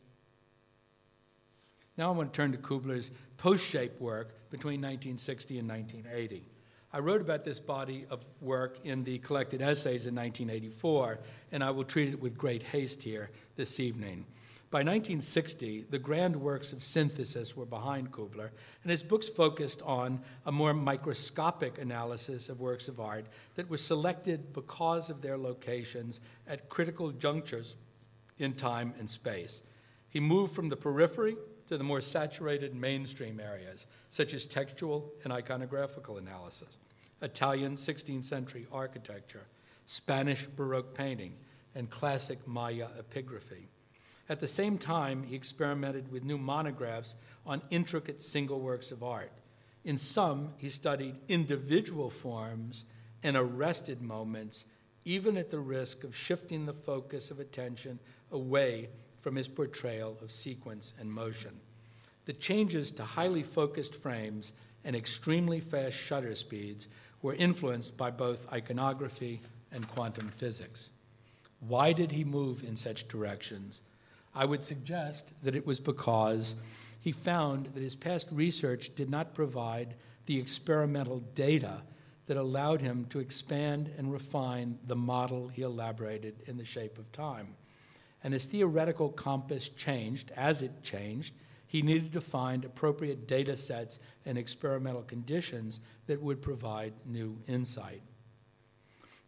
post-shape work between 1960 and 1980. I wrote about this body of work in the Collected Essays in 1984, and I will treat it with great haste here this evening. By 1960, the grand works of synthesis were behind Kubler, and his books focused on a more microscopic analysis of works of art that were selected because of their locations at critical junctures in time and space. He moved from the periphery to the more saturated mainstream areas, such as textual and iconographical analysis, Italian 16th century architecture, Spanish Baroque painting, and classic Maya epigraphy. At the same time, he experimented with new monographs on intricate single works of art. In some, he studied individual forms and arrested moments, even at the risk of shifting the focus of attention away from his portrayal of sequence and motion. The changes to highly focused frames and extremely fast shutter speeds were influenced by both iconography and quantum physics. Why did he move in such directions? I would suggest that it was because he found that his past research did not provide the experimental data that allowed him to expand and refine the model he elaborated in The Shape of Time. And his theoretical compass changed. As it changed, he needed to find appropriate data sets and experimental conditions that would provide new insight.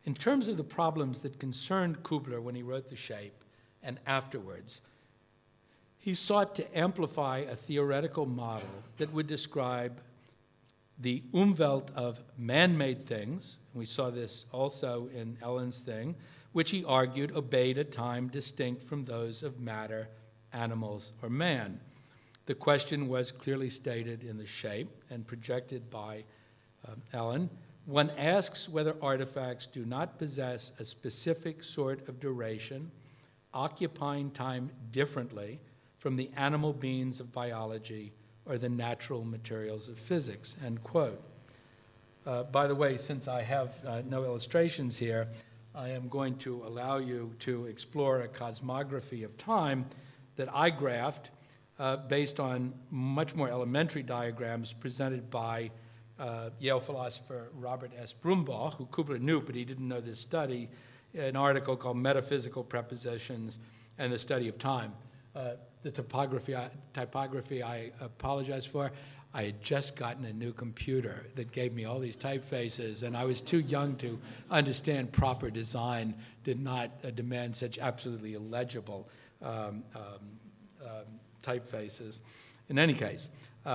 In terms of the problems that concerned Kubler when he wrote The Shape and afterwards, he sought to amplify a theoretical model that would describe the Umwelt of man-made things, and we saw this also in Ellen's thing, which he argued obeyed a time distinct from those of matter, animals, or man. The question was clearly stated in The Shape and projected by Ellen. One asks whether artifacts do not possess a specific sort of duration, occupying time differently from the animal beings of biology or the natural materials of physics, end quote. By the way, since I have no illustrations here, I am going to allow you to explore a cosmography of time that I graphed based on much more elementary diagrams presented by Yale philosopher Robert S. Brumbaugh, who Kubler knew, but he didn't know this study, an article called Metaphysical Prepositions and the Study of Time. The typography, I apologize for. I had just gotten a new computer that gave me all these typefaces, and I was too young to understand proper design, did not demand such absolutely illegible typefaces. In any case,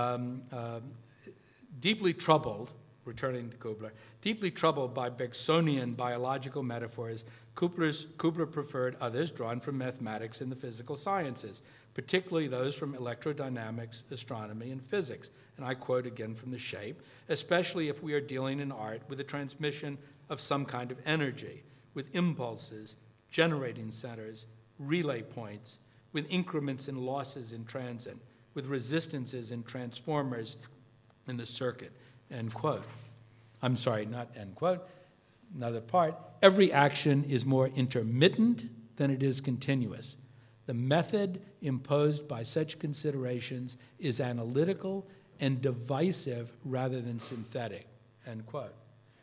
deeply troubled, returning to Kubler, deeply troubled by Bergsonian biological metaphors, Kubler preferred others drawn from mathematics and the physical sciences, particularly those from electrodynamics, astronomy, and physics. And I quote again from The Shape, especially if we are dealing in art with the transmission of some kind of energy, with impulses, generating centers, relay points, with increments and losses in transit, with resistances and transformers in the circuit, end quote. I'm sorry, not end quote. Another part, every action is more intermittent than it is continuous. The method imposed by such considerations is analytical and divisive rather than synthetic, end quote.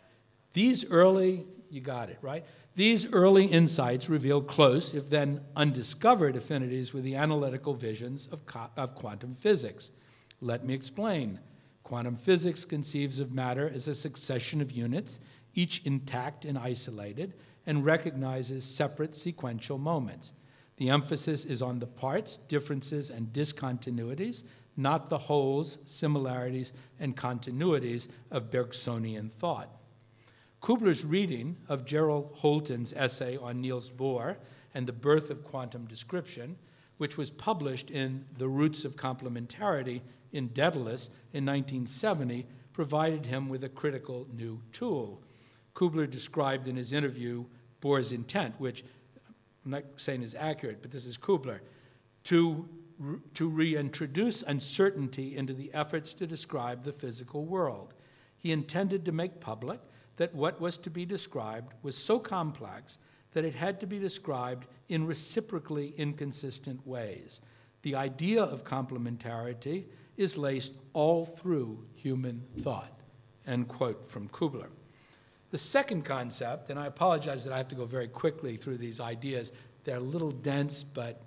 These early, you got it, right? These early insights reveal close, if then undiscovered, affinities with the analytical visions of quantum physics. Let me explain. Quantum physics conceives of matter as a succession of units, each intact and isolated, and recognizes separate sequential moments. The emphasis is on the parts, differences, and discontinuities, not the wholes, similarities, and continuities of Bergsonian thought. Kubler's reading of Gerald Holton's essay on Niels Bohr and the birth of quantum description, which was published in The Roots of Complementarity in Daedalus in 1970, provided him with a critical new tool. Kubler described in his interview Bohr's intent, which I'm not saying is accurate, but this is Kubler, to reintroduce uncertainty into the efforts to describe the physical world. He intended to make public that what was to be described was so complex that it had to be described in reciprocally inconsistent ways. The idea of complementarity is laced all through human thought, end quote from Kubler. The second concept, and I apologize that I have to go very quickly through these ideas. They're a little dense, but,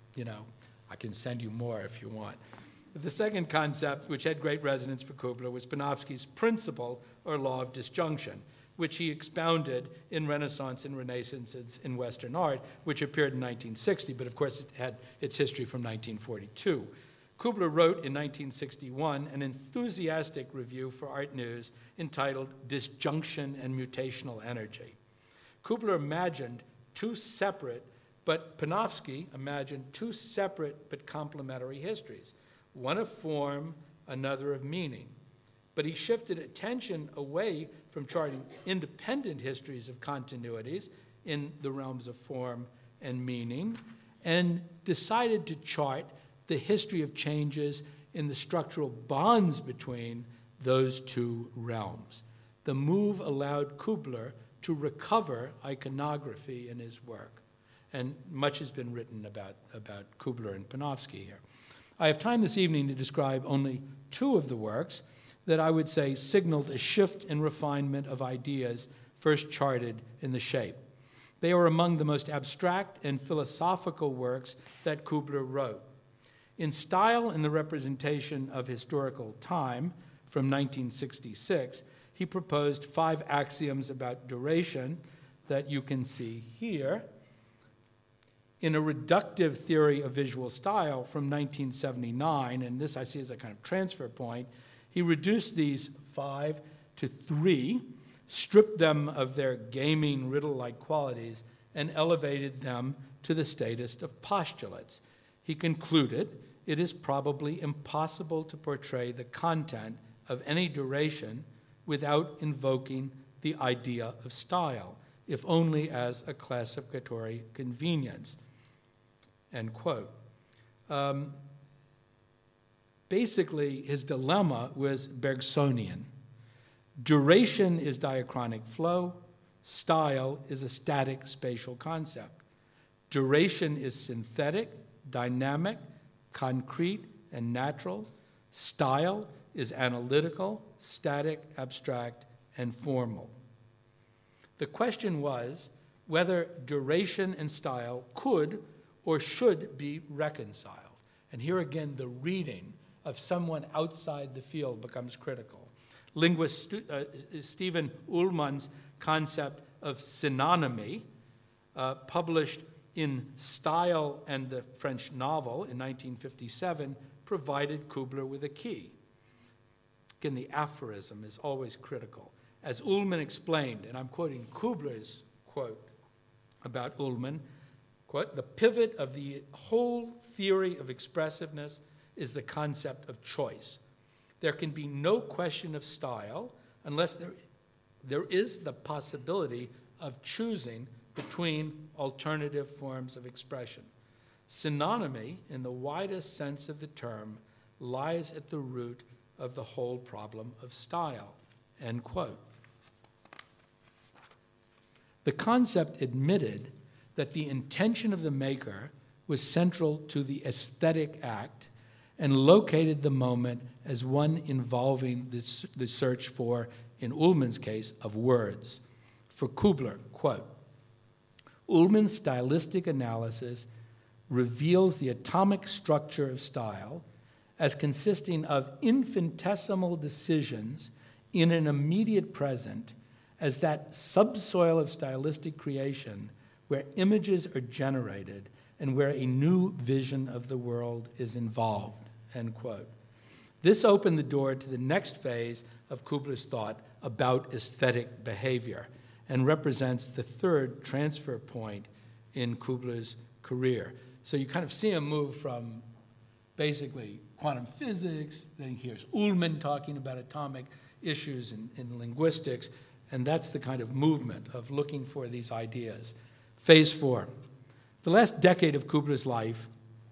I can send you more if you want. But the second concept, which had great resonance for Kubler, was Panofsky's principle, or law of disjunction, which he expounded in Renaissance and Renaissance in Western art, which appeared in 1960, but of course it had its history from 1942. Kubler wrote in 1961 an enthusiastic review for Art News entitled Disjunction and Mutational Energy. Kubler imagined Panofsky imagined two separate but complementary histories, one of form, another of meaning. But he shifted attention away from charting independent histories of continuities in the realms of form and meaning, and decided to chart the history of changes in the structural bonds between those two realms. The move allowed Kubler to recover iconography in his work. And much has been written about Kubler and Panofsky here. I have time this evening to describe only two of the works that I would say signaled a shift and refinement of ideas first charted in The Shape. They are among the most abstract and philosophical works that Kubler wrote. In Style and the Representation of Historical Time, from 1966, he proposed 5 axioms about duration that you can see here. In a reductive theory of visual style from 1979, and this I see as a kind of transfer point, he reduced these 5 to 3, stripped them of their gaming riddle-like qualities, and elevated them to the status of postulates. He concluded, it is probably impossible to portray the content of any duration without invoking the idea of style, if only as a classificatory convenience. End quote. Basically, his dilemma was Bergsonian. Duration is diachronic flow. Style is a static spatial concept. Duration is synthetic, dynamic, concrete, and natural. Style is analytical, static, abstract, and formal. The question was whether duration and style could or should be reconciled. And here again, the reading of someone outside the field becomes critical. Linguist Stephen Ullmann's concept of synonymy, published in Style and the French Novel in 1957, provided Kubler with a key. Again, the aphorism is always critical. As Ullmann explained, and I'm quoting Kubler's quote about Ullmann, quote, the pivot of the whole theory of expressiveness is the concept of choice. There can be no question of style unless there is the possibility of choosing between alternative forms of expression. Synonymy, in the widest sense of the term, lies at the root of the whole problem of style, end quote. The concept admitted that the intention of the maker was central to the aesthetic act and located the moment as one involving the search for, in Ullmann's case, of words. For Kubler, quote, Ullmann's stylistic analysis reveals the atomic structure of style as consisting of infinitesimal decisions in an immediate present as that subsoil of stylistic creation where images are generated and where a new vision of the world is involved, end quote. This opened the door to the next phase of Kubler's thought about aesthetic behavior and represents the third transfer point in Kubler's career. So you kind of see him move from basically quantum physics, then here's Ullmann talking about atomic issues in linguistics, and that's the kind of movement of looking for these ideas. Phase 4. The last decade of Kubler's life,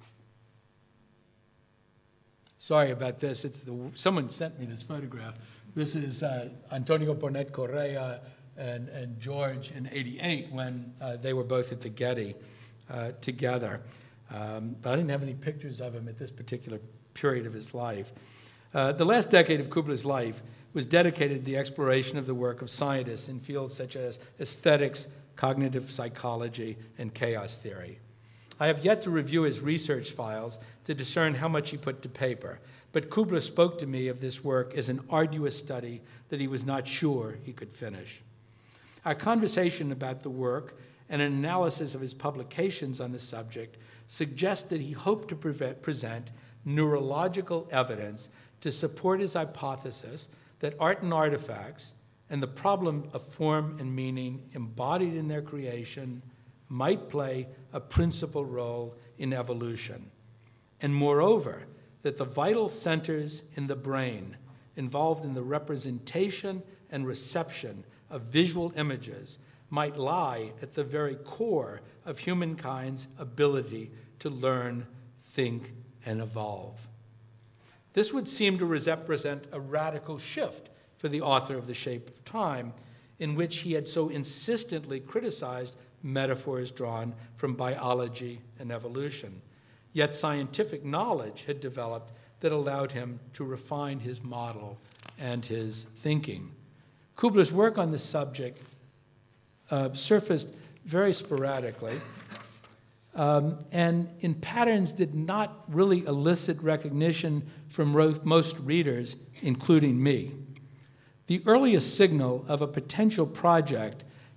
sorry about this, someone sent me this photograph. This is Antonio Bonet Correa and George in '88 when they were both at the Getty together. But I didn't have any pictures of him at this particular period of his life. The last decade of Kubler's life was dedicated to the exploration of the work of scientists in fields such as aesthetics, cognitive psychology, and chaos theory. I have yet to review his research files to discern how much he put to paper, but Kubler spoke to me of this work as an arduous study that he was not sure he could finish. Our conversation about the work and an analysis of his publications on the subject suggest that he hoped to present neurological evidence to support his hypothesis that art and artifacts and the problem of form and meaning embodied in their creation might play a principal role in evolution. And moreover, that the vital centers in the brain involved in the representation and reception of visual images might lie at the very core of humankind's ability to learn, think, and evolve. This would seem to represent a radical shift for the author of The Shape of Time, in which he had so insistently criticized metaphors drawn from biology and evolution. Yet scientific knowledge had developed that allowed him to refine his model and his thinking. Kubler's work on this subject surfaced very sporadically, and in patterns did not really elicit recognition from most readers, including me. The earliest signal of a potential project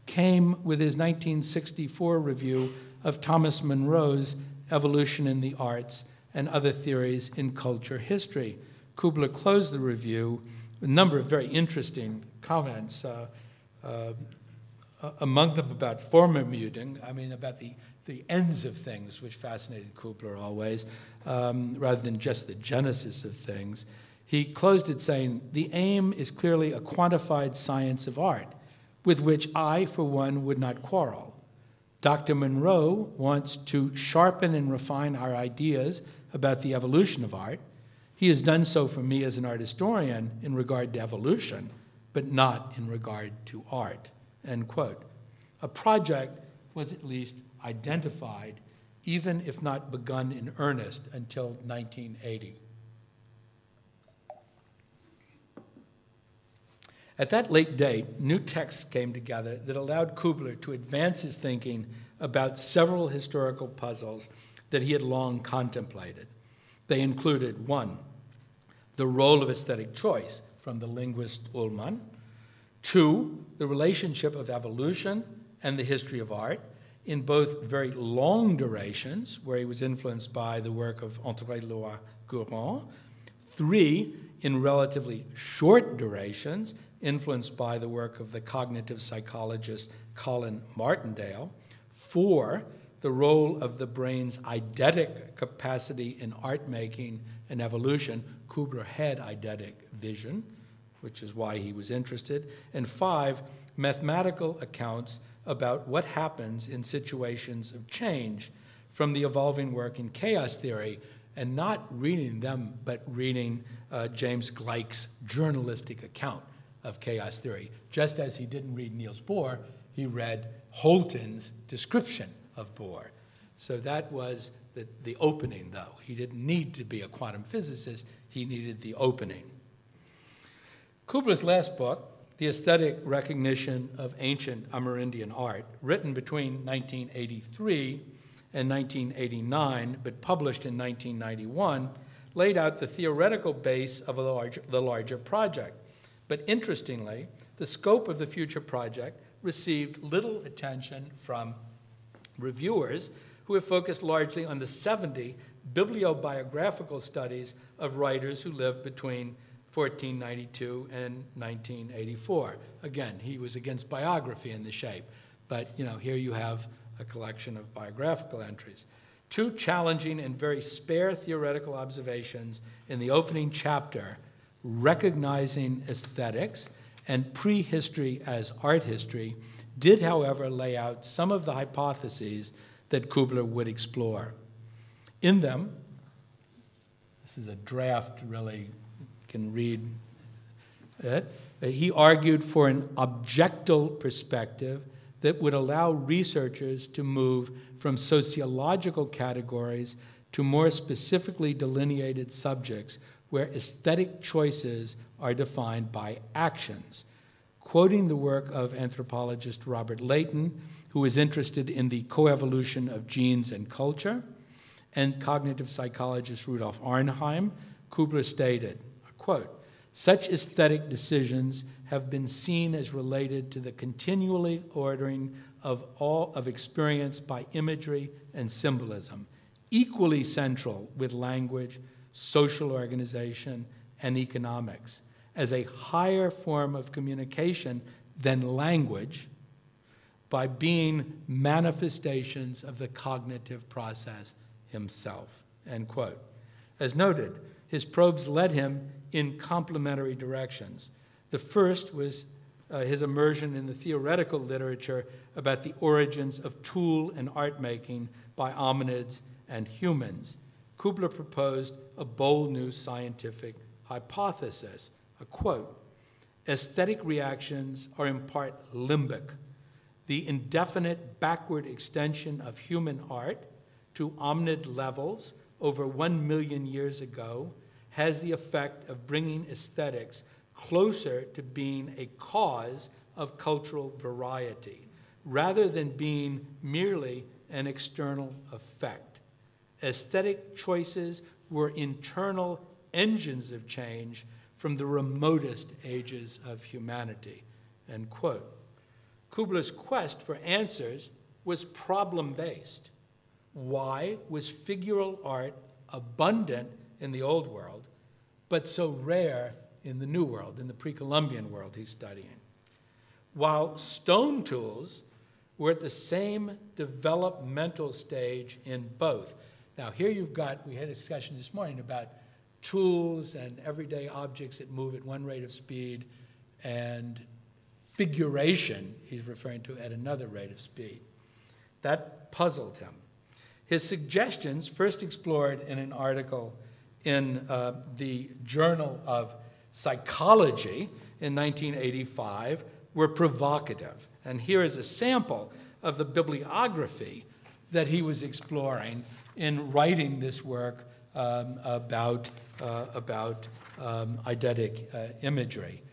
came with his 1964 review of Thomas Monroe's Evolution in the Arts and Other Theories in Culture History. Kubler closed the review with a number of very interesting comments, among them about Formvermüdung, about the ends of things, which fascinated Kubler always, rather than just the genesis of things. He closed it saying, "The aim is clearly a quantified science of art, with which I, for one, would not quarrel. Dr. Monroe wants to sharpen and refine our ideas about the evolution of art. He has done so for me as an art historian in regard to evolution, but not in regard to art," end quote. A project was at least identified, even if not begun in earnest until 1980. At that late date, new texts came together that allowed Kubler to advance his thinking about several historical puzzles that he had long contemplated. They included, 1, the role of aesthetic choice from the linguist Ullmann; 2, the relationship of evolution and the history of art in both very long durations, where he was influenced by the work of André Louis-Gourand; 3, in relatively short durations, influenced by the work of the cognitive psychologist Colin Martindale; 4, the role of the brain's eidetic capacity in art making and evolution. Kubler had eidetic vision, which is why he was interested; and 5, mathematical accounts about what happens in situations of change from the evolving work in chaos theory, and not reading them, but reading James Gleick's journalistic account of chaos theory. Just as he didn't read Niels Bohr, he read Holton's description of Bohr. So that was the opening, though. He didn't need to be a quantum physicist. He needed the opening. Kubler's last book, The Aesthetic Recognition of Ancient Amerindian Art, written between 1983 and 1989, but published in 1991, laid out the theoretical base of the larger project. But interestingly, the scope of the future project received little attention from reviewers who have focused largely on the 70 bibliobiographical studies of writers who lived between 1492 and 1984. Again, he was against biography in the shape, but here you have a collection of biographical entries. 2 challenging and very spare theoretical observations in the opening chapter, Recognizing Aesthetics and Prehistory as Art History, did, however, lay out some of the hypotheses that Kubler would explore. In them, this is a draft, really, you can read it, he argued for an objectal perspective that would allow researchers to move from sociological categories to more specifically delineated subjects where aesthetic choices are defined by actions. Quoting the work of anthropologist Robert Leighton, who is interested in the coevolution of genes and culture, and cognitive psychologist Rudolf Arnheim, Kubler stated, quote, "Such aesthetic decisions have been seen as related to the continually ordering of all of experience by imagery and symbolism, equally central with language, social organization, and economics, as a higher form of communication than language, by being manifestations of the cognitive process himself," end quote. As noted, his probes led him in complementary directions. The first was his immersion in the theoretical literature about the origins of tool and art making by hominids and humans. Kubler proposed a bold new scientific hypothesis, a quote, "Aesthetic reactions are in part limbic. The indefinite backward extension of human art to hominid levels over 1 million years ago has the effect of bringing aesthetics closer to being a cause of cultural variety, rather than being merely an external effect. Aesthetic choices were internal engines of change from the remotest ages of humanity," end quote. Kubler's quest for answers was problem-based. Why was figural art abundant in the Old World, but so rare in the New World, in the pre-Columbian world he's studying? While stone tools were at the same developmental stage in both. Now here we had a discussion this morning about tools and everyday objects that move at one rate of speed, and figuration he's referring to at another rate of speed. That puzzled him. His suggestions, first explored in an article in the Journal of Psychology in 1985, were provocative. And here is a sample of the bibliography that he was exploring in writing this work about eidetic imagery.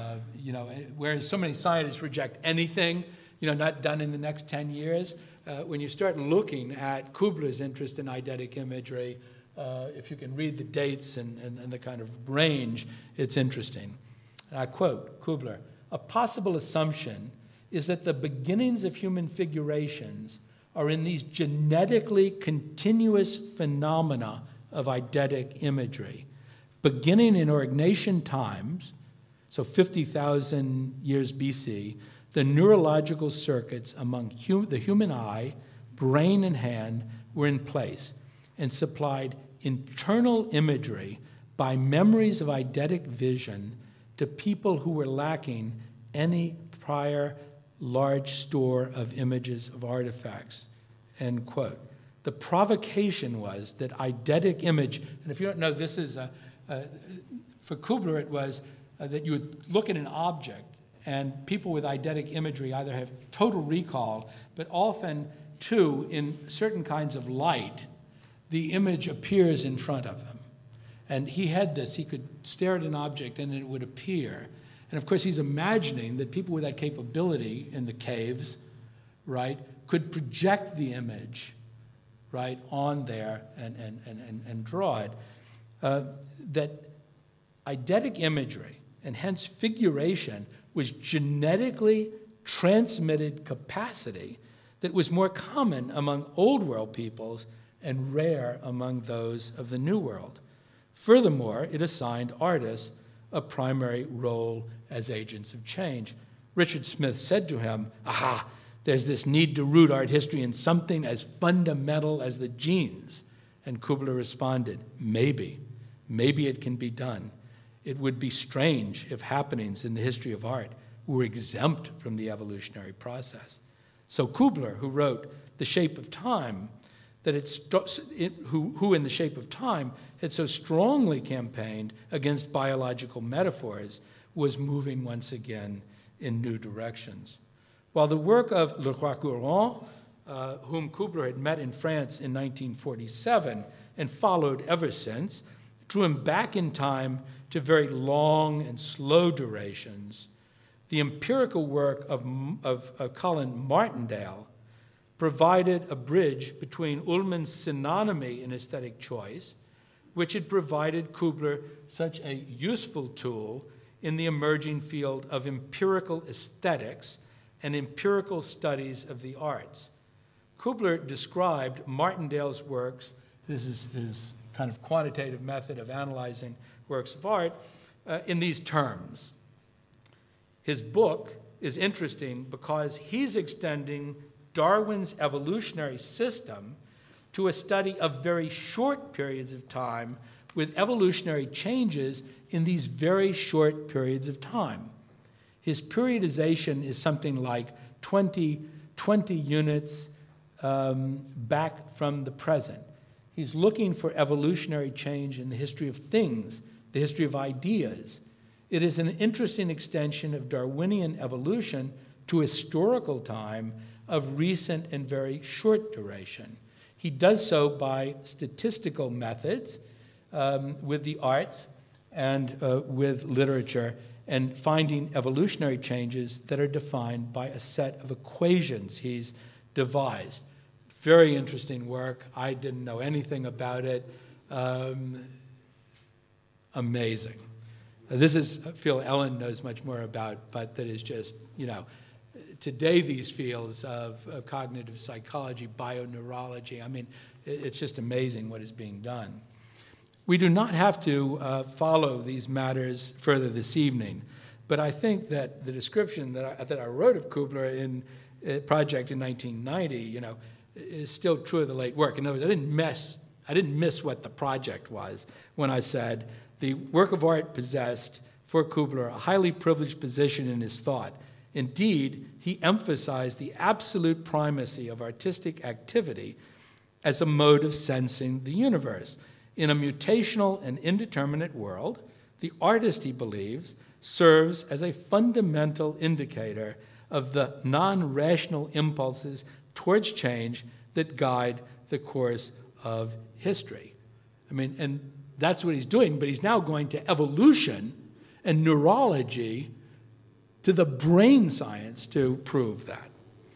Whereas so many scientists reject anything, not done in the next 10 years, when you start looking at Kubler's interest in eidetic imagery, if you can read the dates and the kind of range, it's interesting. And I quote Kubler, "A possible assumption is that the beginnings of human figurations are in these genetically continuous phenomena of eidetic imagery, beginning in Aurignacian times, so 50,000 years BC, the neurological circuits among the human eye, brain, and hand were in place and supplied internal imagery by memories of eidetic vision to people who were lacking any prior large store of images of artifacts," end quote. The provocation was that eidetic image, and if you don't know, this is, for Kubler it was that you would look at an object, and people with eidetic imagery either have total recall, but often, too, in certain kinds of light, the image appears in front of them. And he had this. He could stare at an object and it would appear. And of course, he's imagining that people with that capability in the caves, right, could project the image, right, on there and draw it. That eidetic imagery, and hence figuration, was genetically transmitted capacity that was more common among Old World peoples and rare among those of the New World. Furthermore, it assigned artists a primary role as agents of change. Richard Smith said to him, "Aha, there's this need to root art history in something as fundamental as the genes." And Kubler responded, maybe it can be done. It would be strange if happenings in the history of art were exempt from the evolutionary process. So Kubler, who wrote The Shape of Time, who in The Shape of Time had so strongly campaigned against biological metaphors, was moving once again in new directions. While the work of Leroi-Gourhan, whom Kubler had met in France in 1947 and followed ever since, drew him back in time to very long and slow durations, the empirical work of Colin Martindale provided a bridge between Ullmann's synonymy in aesthetic choice, which had provided Kubler such a useful tool in the emerging field of empirical aesthetics and empirical studies of the arts. Kubler described Martindale's works, this is his kind of quantitative method of analyzing works of art, in these terms. His book is interesting because he's extending Darwin's evolutionary system to a study of very short periods of time with evolutionary changes in these very short periods of time. His periodization is something like 20 units back from the present. He's looking for evolutionary change in the history of things, the history of ideas. It is an interesting extension of Darwinian evolution to historical time of recent and very short duration. He does so by statistical methods with the arts and with literature, and finding evolutionary changes that are defined by a set of equations he's devised. Very interesting work. I didn't know anything about it. Amazing. This is a field Ellen knows much more about, but that is just, today these fields of cognitive psychology, bioneurology. I mean, it's just amazing what is being done. We do not have to follow these matters further this evening, but I think that the description that I wrote of Kubler in a project in 1990, is still true of the late work. In other words, I didn't miss what the project was when I said the work of art possessed for Kubler a highly privileged position in his thought. Indeed, he emphasized the absolute primacy of artistic activity as a mode of sensing the universe. In a mutational and indeterminate world, the artist, he believes, serves as a fundamental indicator of the non-rational impulses towards change that guide the course of history. I mean, and that's what he's doing, but he's now going to evolution and neurology to the brain science to prove that.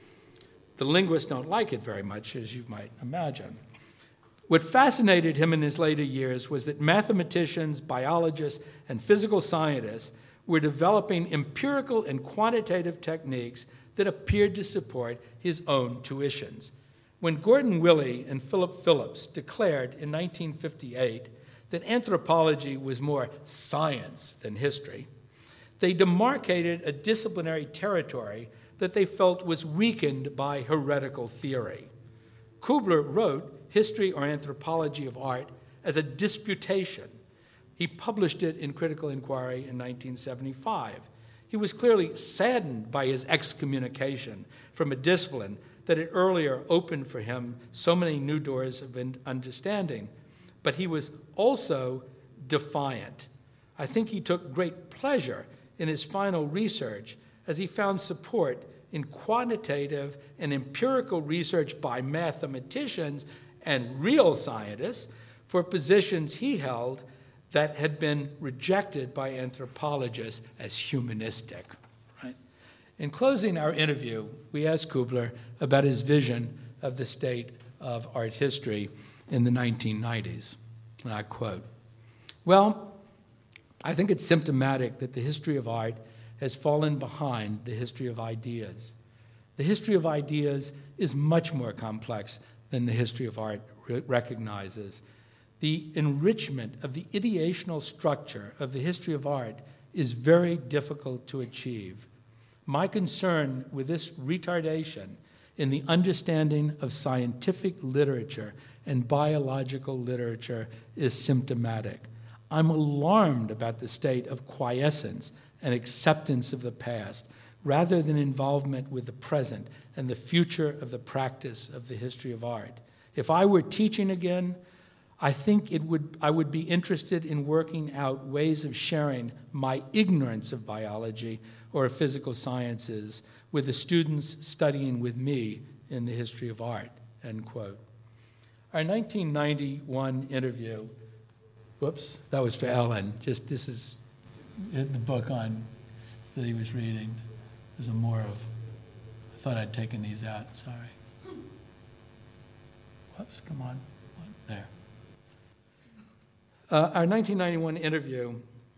The linguists don't like it very much, as you might imagine. What fascinated him in his later years was that mathematicians, biologists, and physical scientists were developing empirical and quantitative techniques that appeared to support his own tuitions. When Gordon Willey and Philip Phillips declared in 1958 that anthropology was more science than history, they demarcated a disciplinary territory that they felt was weakened by heretical theory. Kubler wrote History or Anthropology of Art as a disputation. He published it in Critical Inquiry in 1975. He was clearly saddened by his excommunication from a discipline that had earlier opened for him so many new doors of understanding. But he was also defiant. I think he took great pleasure in his final research as he found support in quantitative and empirical research by mathematicians and real scientists for positions he held that had been rejected by anthropologists as humanistic. Right? In closing our interview, we asked Kubler about his vision of the state of art history in the 1990s. And I quote, "Well, I think it's symptomatic that the history of art has fallen behind the history of ideas. The history of ideas is much more complex than the history of art recognizes. The enrichment of the ideational structure of the history of art is very difficult to achieve. My concern with this retardation in the understanding of scientific literature and biological literature is symptomatic. I'm alarmed about the state of quiescence and acceptance of the past, rather than involvement with the present and the future of the practice of the history of art. If I were teaching again, I think I would be interested in working out ways of sharing my ignorance of biology or of physical sciences with the students studying with me in the history of art," end quote. Our 1991 interview, whoops, that was for Ellen. This is the book on that he was reading. There's a more of, I thought I'd taken these out, sorry. Whoops, come on, there. Our 1991 interview,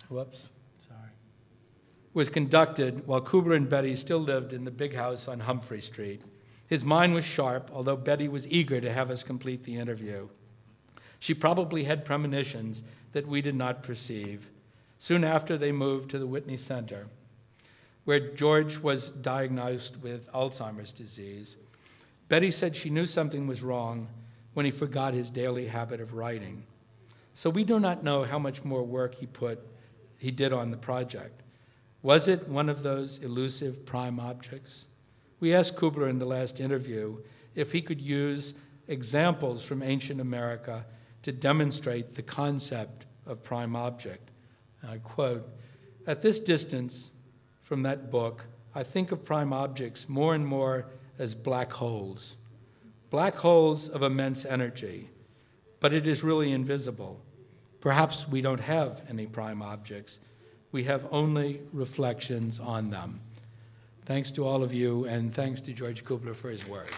was conducted while Kubler and Betty still lived in the big house on Humphrey Street. His mind was sharp, although Betty was eager to have us complete the interview. She probably had premonitions that we did not perceive. Soon after, they moved to the Whitney Center, where George was diagnosed with Alzheimer's disease. Betty said she knew something was wrong when he forgot his daily habit of writing. So we do not know how much more work he did on the project. Was it one of those elusive prime objects? We asked Kubler in the last interview if he could use examples from ancient America to demonstrate the concept of prime object. And I quote, "At this distance from that book, I think of prime objects more and more as black holes of immense energy, but it is really invisible. Perhaps we don't have any prime objects. We have only reflections on them." Thanks to all of you, and thanks to George Kubler for his words.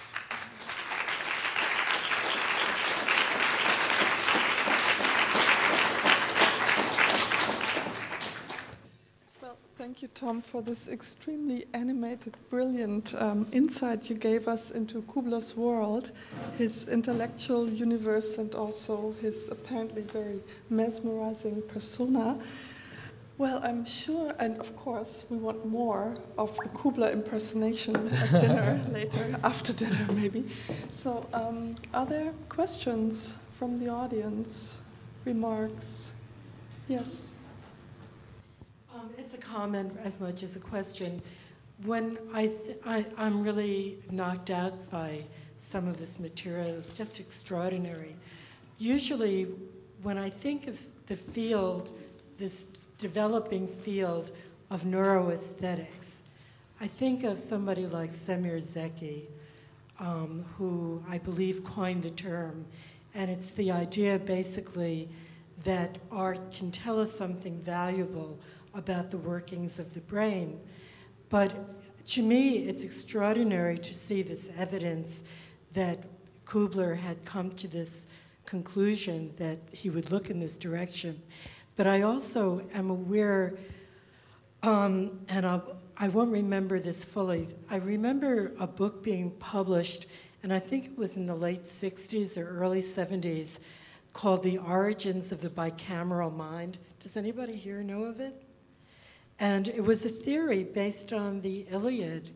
Well, thank Thank you, Tom, for this extremely animated, brilliant insight you gave us into Kubler's world, his intellectual universe, and also his apparently very mesmerizing persona. Well, I'm sure, and of course, we want more of the Kubler impersonation at dinner later, after dinner maybe. So, are there questions from the audience? Remarks? Yes? It's a comment as much as a question. When I'm really knocked out by some of this material, it's just extraordinary. Usually, when I think of the field, this developing field of neuroaesthetics, I think of somebody like Semir Zeki, who I believe coined the term, and it's the idea basically that art can tell us something valuable about the workings of the brain. But to me, it's extraordinary to see this evidence that Kubler had come to this conclusion that he would look in this direction. But I also am aware, and I won't remember this fully, I remember a book being published, and I think it was in the late 60s or early 70s, called The Origins of the Bicameral Mind. Does anybody here know of it? And it was a theory based on the Iliad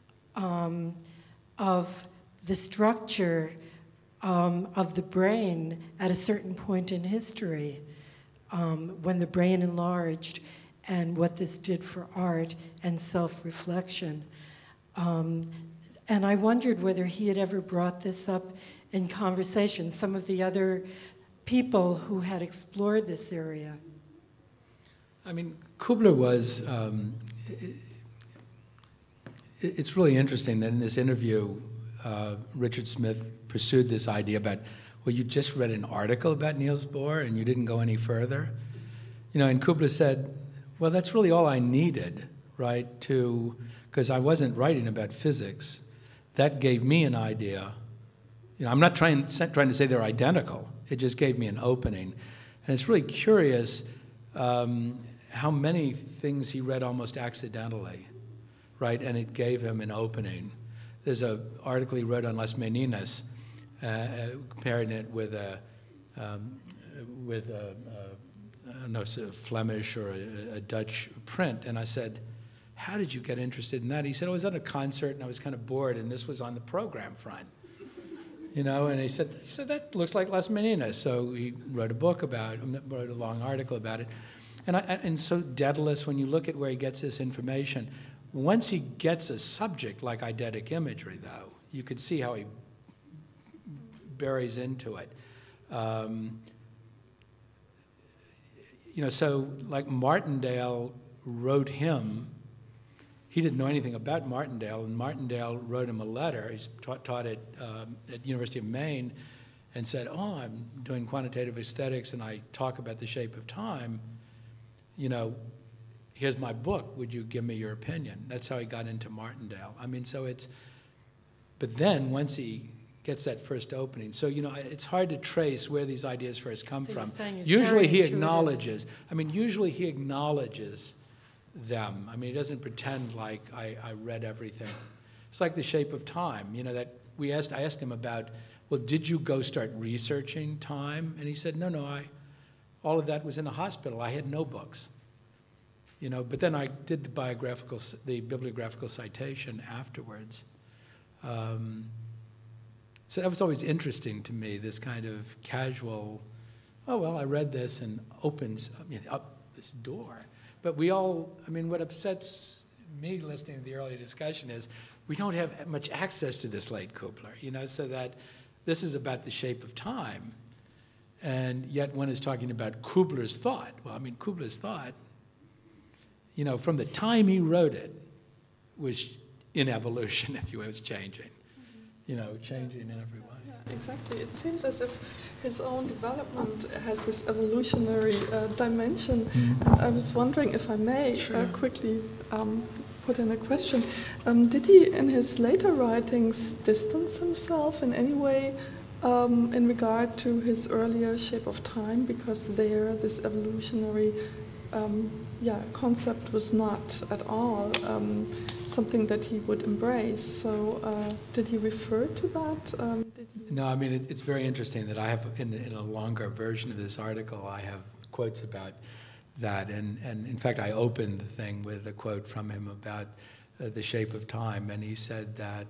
of the structure of the brain at a certain point in history, when the brain enlarged, and what this did for art and self-reflection. And I wondered whether he had ever brought this up in conversation, some of the other people who had explored this area. I mean, Kubler was, it's really interesting that in this interview, Richard Smith pursued this idea about, well, you just read an article about Niels Bohr and you didn't go any further. You know, and Kubler said, well, that's really all I needed, right, because I wasn't writing about physics. That gave me an idea. You know, I'm not trying to say they're identical. It just gave me an opening. And it's really curious how many things he read almost accidentally, right? And it gave him an opening. There's an article he wrote on Las Meninas, comparing it with a I don't know, if it's a Flemish or a Dutch print. And I said, how did you get interested in that? He said, I was at a concert and I was kind of bored, and this was on the program front. You know, and he said, that looks like Las Meninas. So he wrote wrote a long article about it. And so Daedalus, when you look at where he gets this information, once he gets a subject like eidetic imagery, though, you could see how he buries into it. You know, so like Martindale wrote him. He didn't know anything about Martindale, and Martindale wrote him a letter. He's taught at University of Maine, and said, oh, I'm doing quantitative aesthetics, and I talk about the shape of time. You know, here's my book. Would you give me your opinion? That's how he got into Martindale. I mean, so it's, but then once he gets that first opening, so, you know, it's hard to trace where these ideas first come from. Usually he acknowledges them. I mean, he doesn't pretend like I read everything. It's like The Shape of Time, you know, that I asked him about, well, did you go start researching time? And he said, no, all of that was in a hospital. I had no books, you know, but then I did the bibliographical citation afterwards. So that was always interesting to me, this kind of casual, oh, well, I read this, and opens up this door. But what upsets me listening to the earlier discussion is we don't have much access to this late Kubler, you know, so that this is about the shape of time. And yet one is talking about Kubler's thought. Well, I mean, Kubler's thought, you know, from the time he wrote it, was in evolution, if you will, it was changing. You know, changing in every way. Yeah, exactly. It seems as if his own development has this evolutionary dimension. Mm-hmm. And I was wondering, if I may quickly put in a question. Did he, in his later writings, distance himself in any way in regard to his earlier Shape of Time? Because there, this evolutionary concept was not at all something that he would embrace. So did he refer to that? No, I mean, it's very interesting that I have, in a longer version of this article, I have quotes about that. And in fact, I opened the thing with a quote from him about The Shape of Time. And he said that,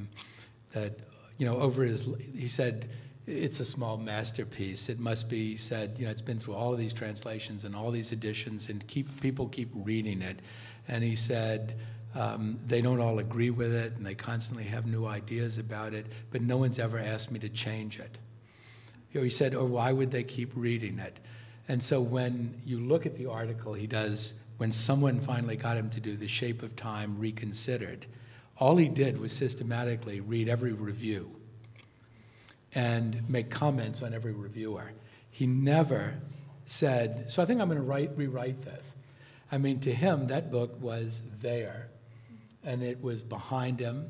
he said, it's a small masterpiece. It must be said, it's been through all of these translations and all these editions, and people keep reading it. And he said, they don't all agree with it, and they constantly have new ideas about it, but no one's ever asked me to change it. He said, or why would they keep reading it? And so when you look at the article he does, when someone finally got him to do The Shape of Time Reconsidered, all he did was systematically read every review and make comments on every reviewer. He never said, so I think I'm going to rewrite this. I mean, to him, that book was there, and it was behind him,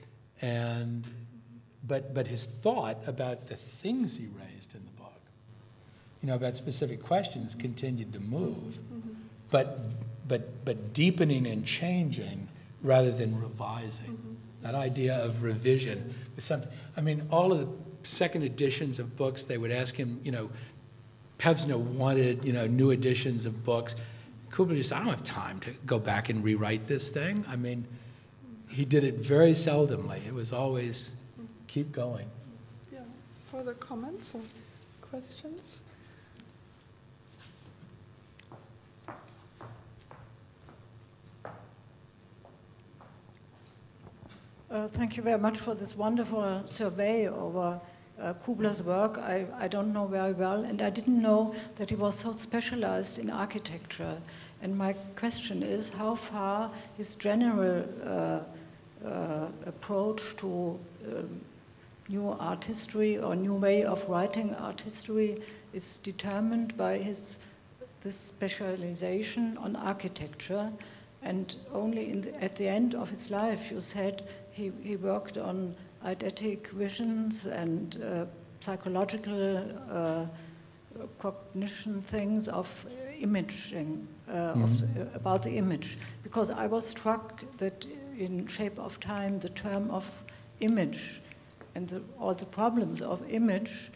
but his thought about the things he raised in the book, about specific questions, continued to move, but deepening and changing rather than revising. That idea of revision was something. I mean, all of the second editions of books, they would ask him, Pevsner wanted, new editions of books. Kubler just, I don't have time to go back and rewrite this thing. I mean, he did it very seldomly. It was always keep going. Yeah. Further comments or questions? Thank you very much for this wonderful survey over Kubler's work. I don't know very well, and I didn't know that he was so specialized in architecture. And my question is how far his general approach to new art history or new way of writing art history is determined by this specialization on architecture. And only at the end of his life, you said, he worked on eidetic visions and psychological cognition things of imaging, about the image. Because I was struck that in Shape of Time, the term of image and all the problems of image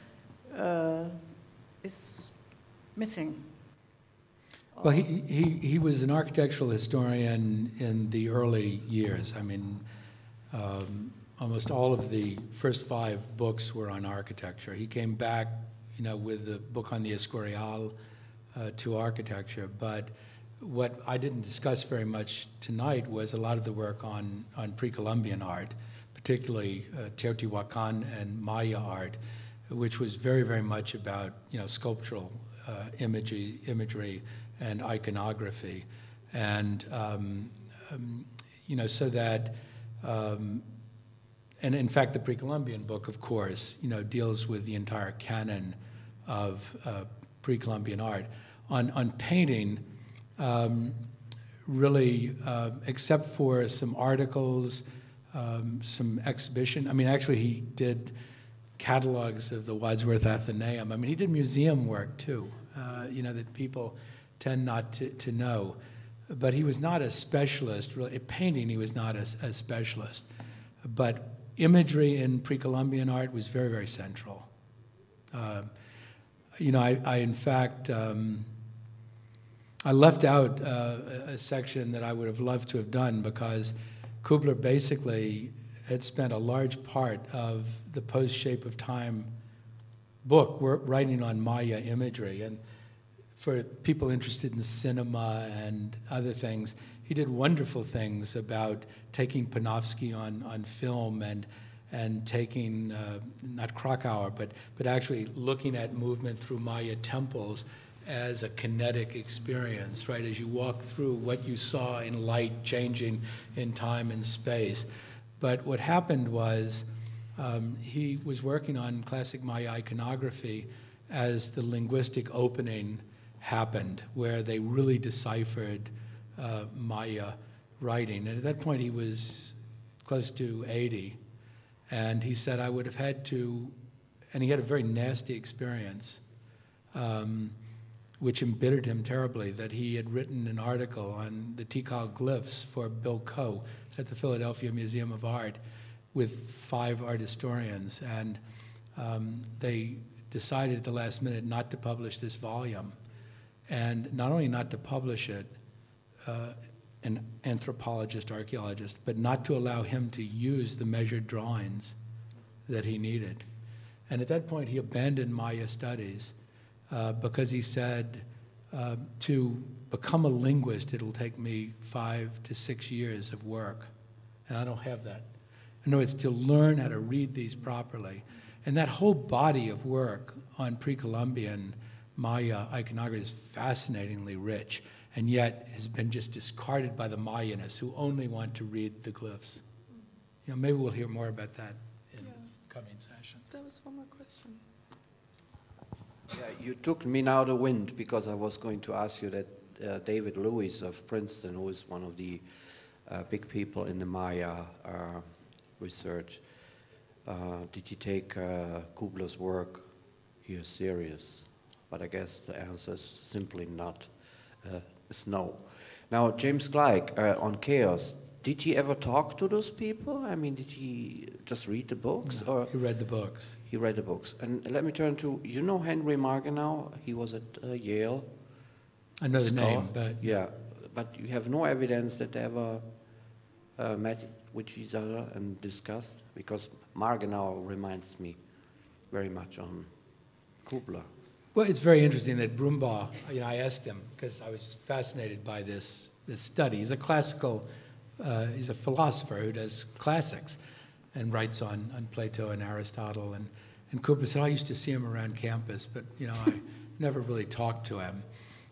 is missing. Well, he was an architectural historian in the early years. I mean, almost all of the first 5 books were on architecture. He came back, with the book on the Escorial to architecture. But what I didn't discuss very much tonight was a lot of the work on pre-Columbian art, particularly Teotihuacan and Maya art, which was very, very much about sculptural imagery and iconography, and so that, and in fact, the pre-Columbian book, of course, deals with the entire canon of pre-Columbian art. On painting, really, except for some articles, some exhibition. I mean, actually, he did catalogs of the Wadsworth Athenaeum. I mean, he did museum work too. That people tend not to know. But he was not a specialist. Really, in painting, he was not a specialist. But imagery in pre-Columbian art was very, very central. I in fact, I left out a section that I would have loved to have done because Kubler basically had spent a large part of the post-Shape of Time book writing on Maya imagery. And for people interested in cinema and other things, he did wonderful things about taking Panofsky on film and taking, not Krakauer, but actually looking at movement through Maya temples as a kinetic experience, right? As you walk through what you saw in light changing in time and space. But what happened was he was working on classic Maya iconography as the linguistic opening happened, where they really deciphered Maya writing. And at that point, he was close to 80. And he said, I would have had to, and he had a very nasty experience. which embittered him terribly, that he had written an article on the Tikal glyphs for Bill Coe at the Philadelphia Museum of Art with 5 art historians, and they decided at the last minute not to publish this volume, and not only not to publish it, an anthropologist, archaeologist, but not to allow him to use the measured drawings that he needed. And at that point, he abandoned Maya studies because he said, to become a linguist, it'll take me 5 to 6 years of work, and I don't have that. In other words, to learn how to read these properly. And that whole body of work on pre-Columbian Maya iconography is fascinatingly rich, and yet has been just discarded by the Mayanists who only want to read the glyphs. You know, maybe we'll hear more about that in the coming session. There was one more question. Yeah, you took me now the wind, because I was going to ask you that David Lewis of Princeton, who is one of the big people in the Maya research, did he take Kubler's work here serious? But I guess the answer is simply not. Is no. Now, James Gleick on Chaos, did he ever talk to those people? I mean, did he just read the books? No, or he read the books. He read the books. And let me turn to, you know Henry Margenau? He was at Yale. I know the name, but... Yeah, but you have no evidence that they ever met with each other and discussed? Because Margenau reminds me very much on Kubler. Well, it's very interesting that Brumbaugh, you know, I asked him, because I was fascinated by this study. He's a classical, he's a philosopher who does classics and writes on Plato and Aristotle. And Kubler said, I used to see him around campus, but, you know, I never really talked to him.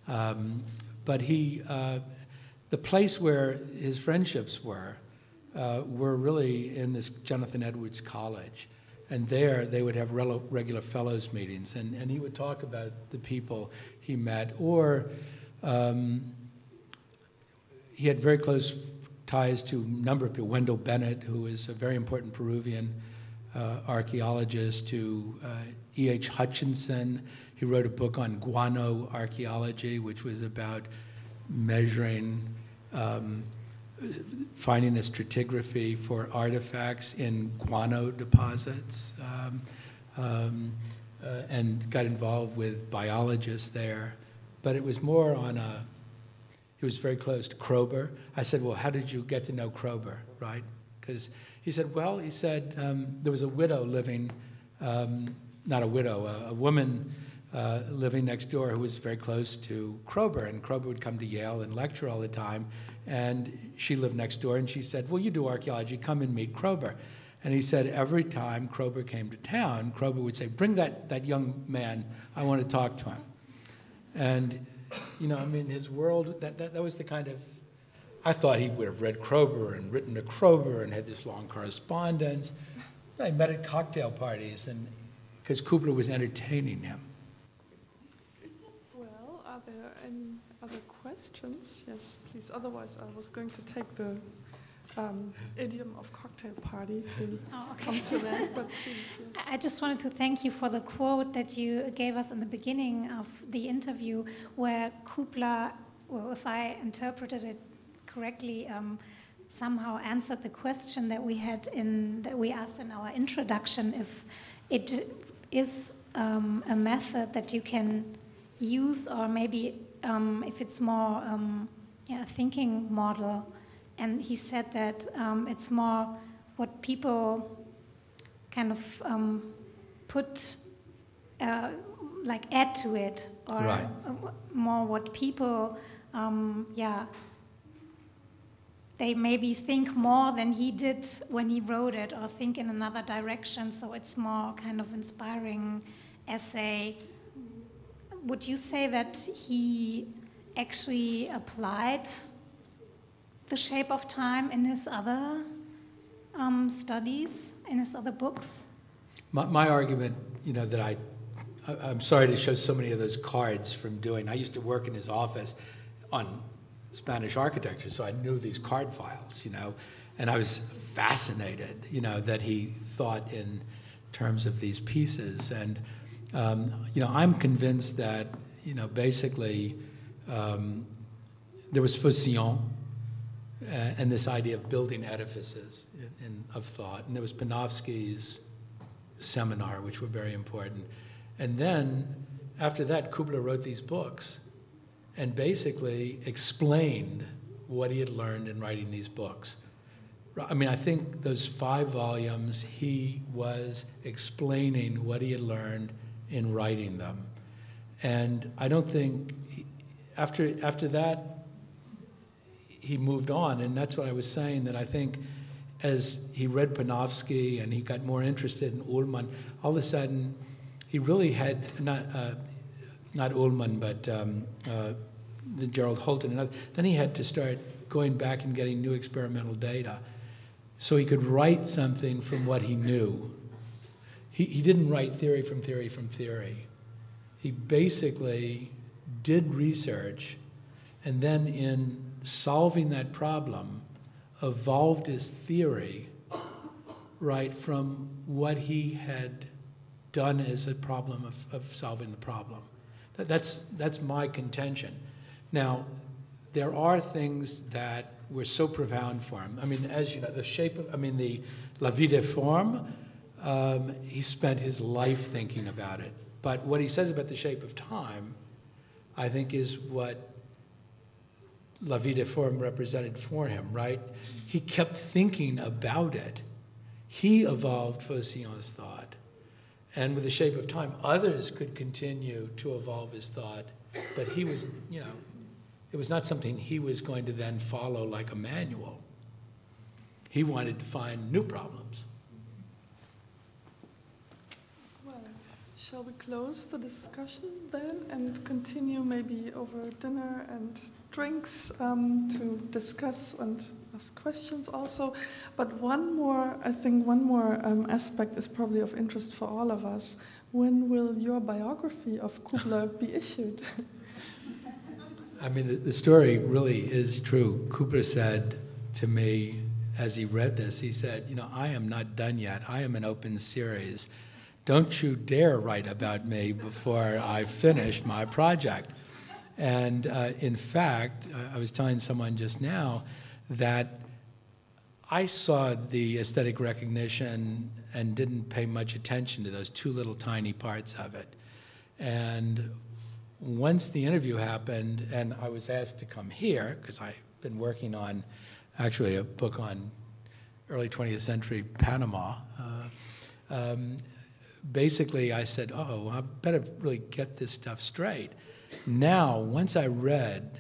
But he, the place where his friendships were really in this Jonathan Edwards College. And there they would have regular fellows meetings, and he would talk about the people he met, or he had very close ties to a number of people. Wendell Bennett, who is a very important Peruvian archaeologist, to E.H. Hutchinson. He wrote a book on guano archaeology, which was about measuring finding a stratigraphy for artifacts in guano deposits, and got involved with biologists there. But it was more on he was very close to Kroeber. I said, well, how did you get to know Kroeber, right? Because he said, there was a widow living, not a widow, a woman living next door who was very close to Kroeber, and Kroeber would come to Yale and lecture all the time, and she lived next door, and she said, well, you do archaeology, come and meet Kroeber. And he said every time Kroeber came to town, Kroeber would say, bring that young man, I want to talk to him. And, you know, I mean, his world, that was the kind of, I thought he would have read Kroeber and written to Kroeber and had this long correspondence. They met at cocktail parties, and because Kubler was entertaining him. Well, are there any other questions? Yes, please. Otherwise, I was going to take the idiom of cocktail party to come to that, but please, yes. I just wanted to thank you for the quote that you gave us in the beginning of the interview, where Kubler, well, if I interpreted it correctly, somehow answered the question that we asked in our introduction, if it is a method that you can use, or maybe if it's more a thinking model. And he said that it's more what people kind of put, like add to it, or right. More what people, they maybe think more than he did when he wrote it, or think in another direction, so it's more kind of inspiring essay. Would you say that he actually applied the shape of time in his other studies, in his other books? My argument, you know, that I'm sorry to show so many of those cards from doing. I used to work in his office on Spanish architecture, so I knew these card files, you know, and I was fascinated, you know, that he thought in terms of these pieces. And, you know, I'm convinced that, basically there was Phocion and this idea of building edifices of thought. And there was Panofsky's seminar, which were very important. And then, after that, Kubler wrote these books and basically explained what he had learned in writing these books. I mean, I think those 5 volumes, he was explaining what he had learned in writing them. And I don't think, after that, he moved on, and that's what I was saying, that I think as he read Panofsky and he got more interested in Ullmann, all of a sudden he really had, not Ullmann, but the Gerald Holton and others, then he had to start going back and getting new experimental data so he could write something from what he knew. He didn't write theory from theory from theory. He basically did research, and then in solving that problem, evolved his theory, right, from what he had done as a problem of solving the problem. That's my contention. Now, there are things that were so profound for him. I mean, as you know, the La Vie des Formes, he spent his life thinking about it. But what he says about the shape of time, I think, is what La Vie des Formes represented for him, right? He kept thinking about it. He evolved Phocion's thought. And with the shape of time, others could continue to evolve his thought, but he was, it was not something he was going to then follow like a manual. He wanted to find new problems. Well, shall we close the discussion then and continue maybe over dinner and drinks to discuss and ask questions also? But one more aspect is probably of interest for all of us. When will your biography of Kubler be issued? I mean, the story really is true. Kubler said to me as he read this, he said, I am not done yet. I am an open series. Don't you dare write about me before I finish my project. And in fact, I was telling someone just now that I saw the aesthetic recognition and didn't pay much attention to those 2 little tiny parts of it. And once the interview happened and I was asked to come here, because I've been working on actually a book on early 20th century Panama, basically I said, I better really get this stuff straight. Now, once I read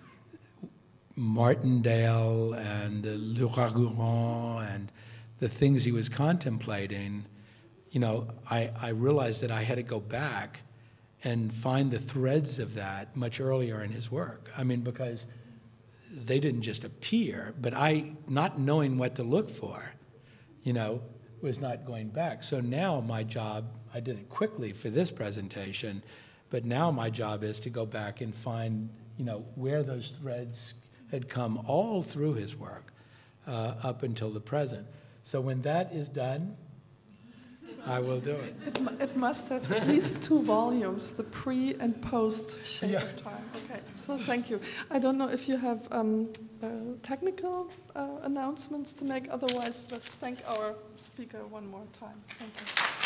Martindale and Le Ragourant and the things he was contemplating, I realized that I had to go back and find the threads of that much earlier in his work. I mean, because they didn't just appear, but I, not knowing what to look for, was not going back. So now my job, I did it quickly for this presentation, but now my job is to go back and find, where those threads had come all through his work up until the present. So when that is done, I will do it. It must have at least 2 volumes, the pre and post shape of time. Okay, so thank you. I don't know if you have technical announcements to make. Otherwise, let's thank our speaker one more time. Thank you.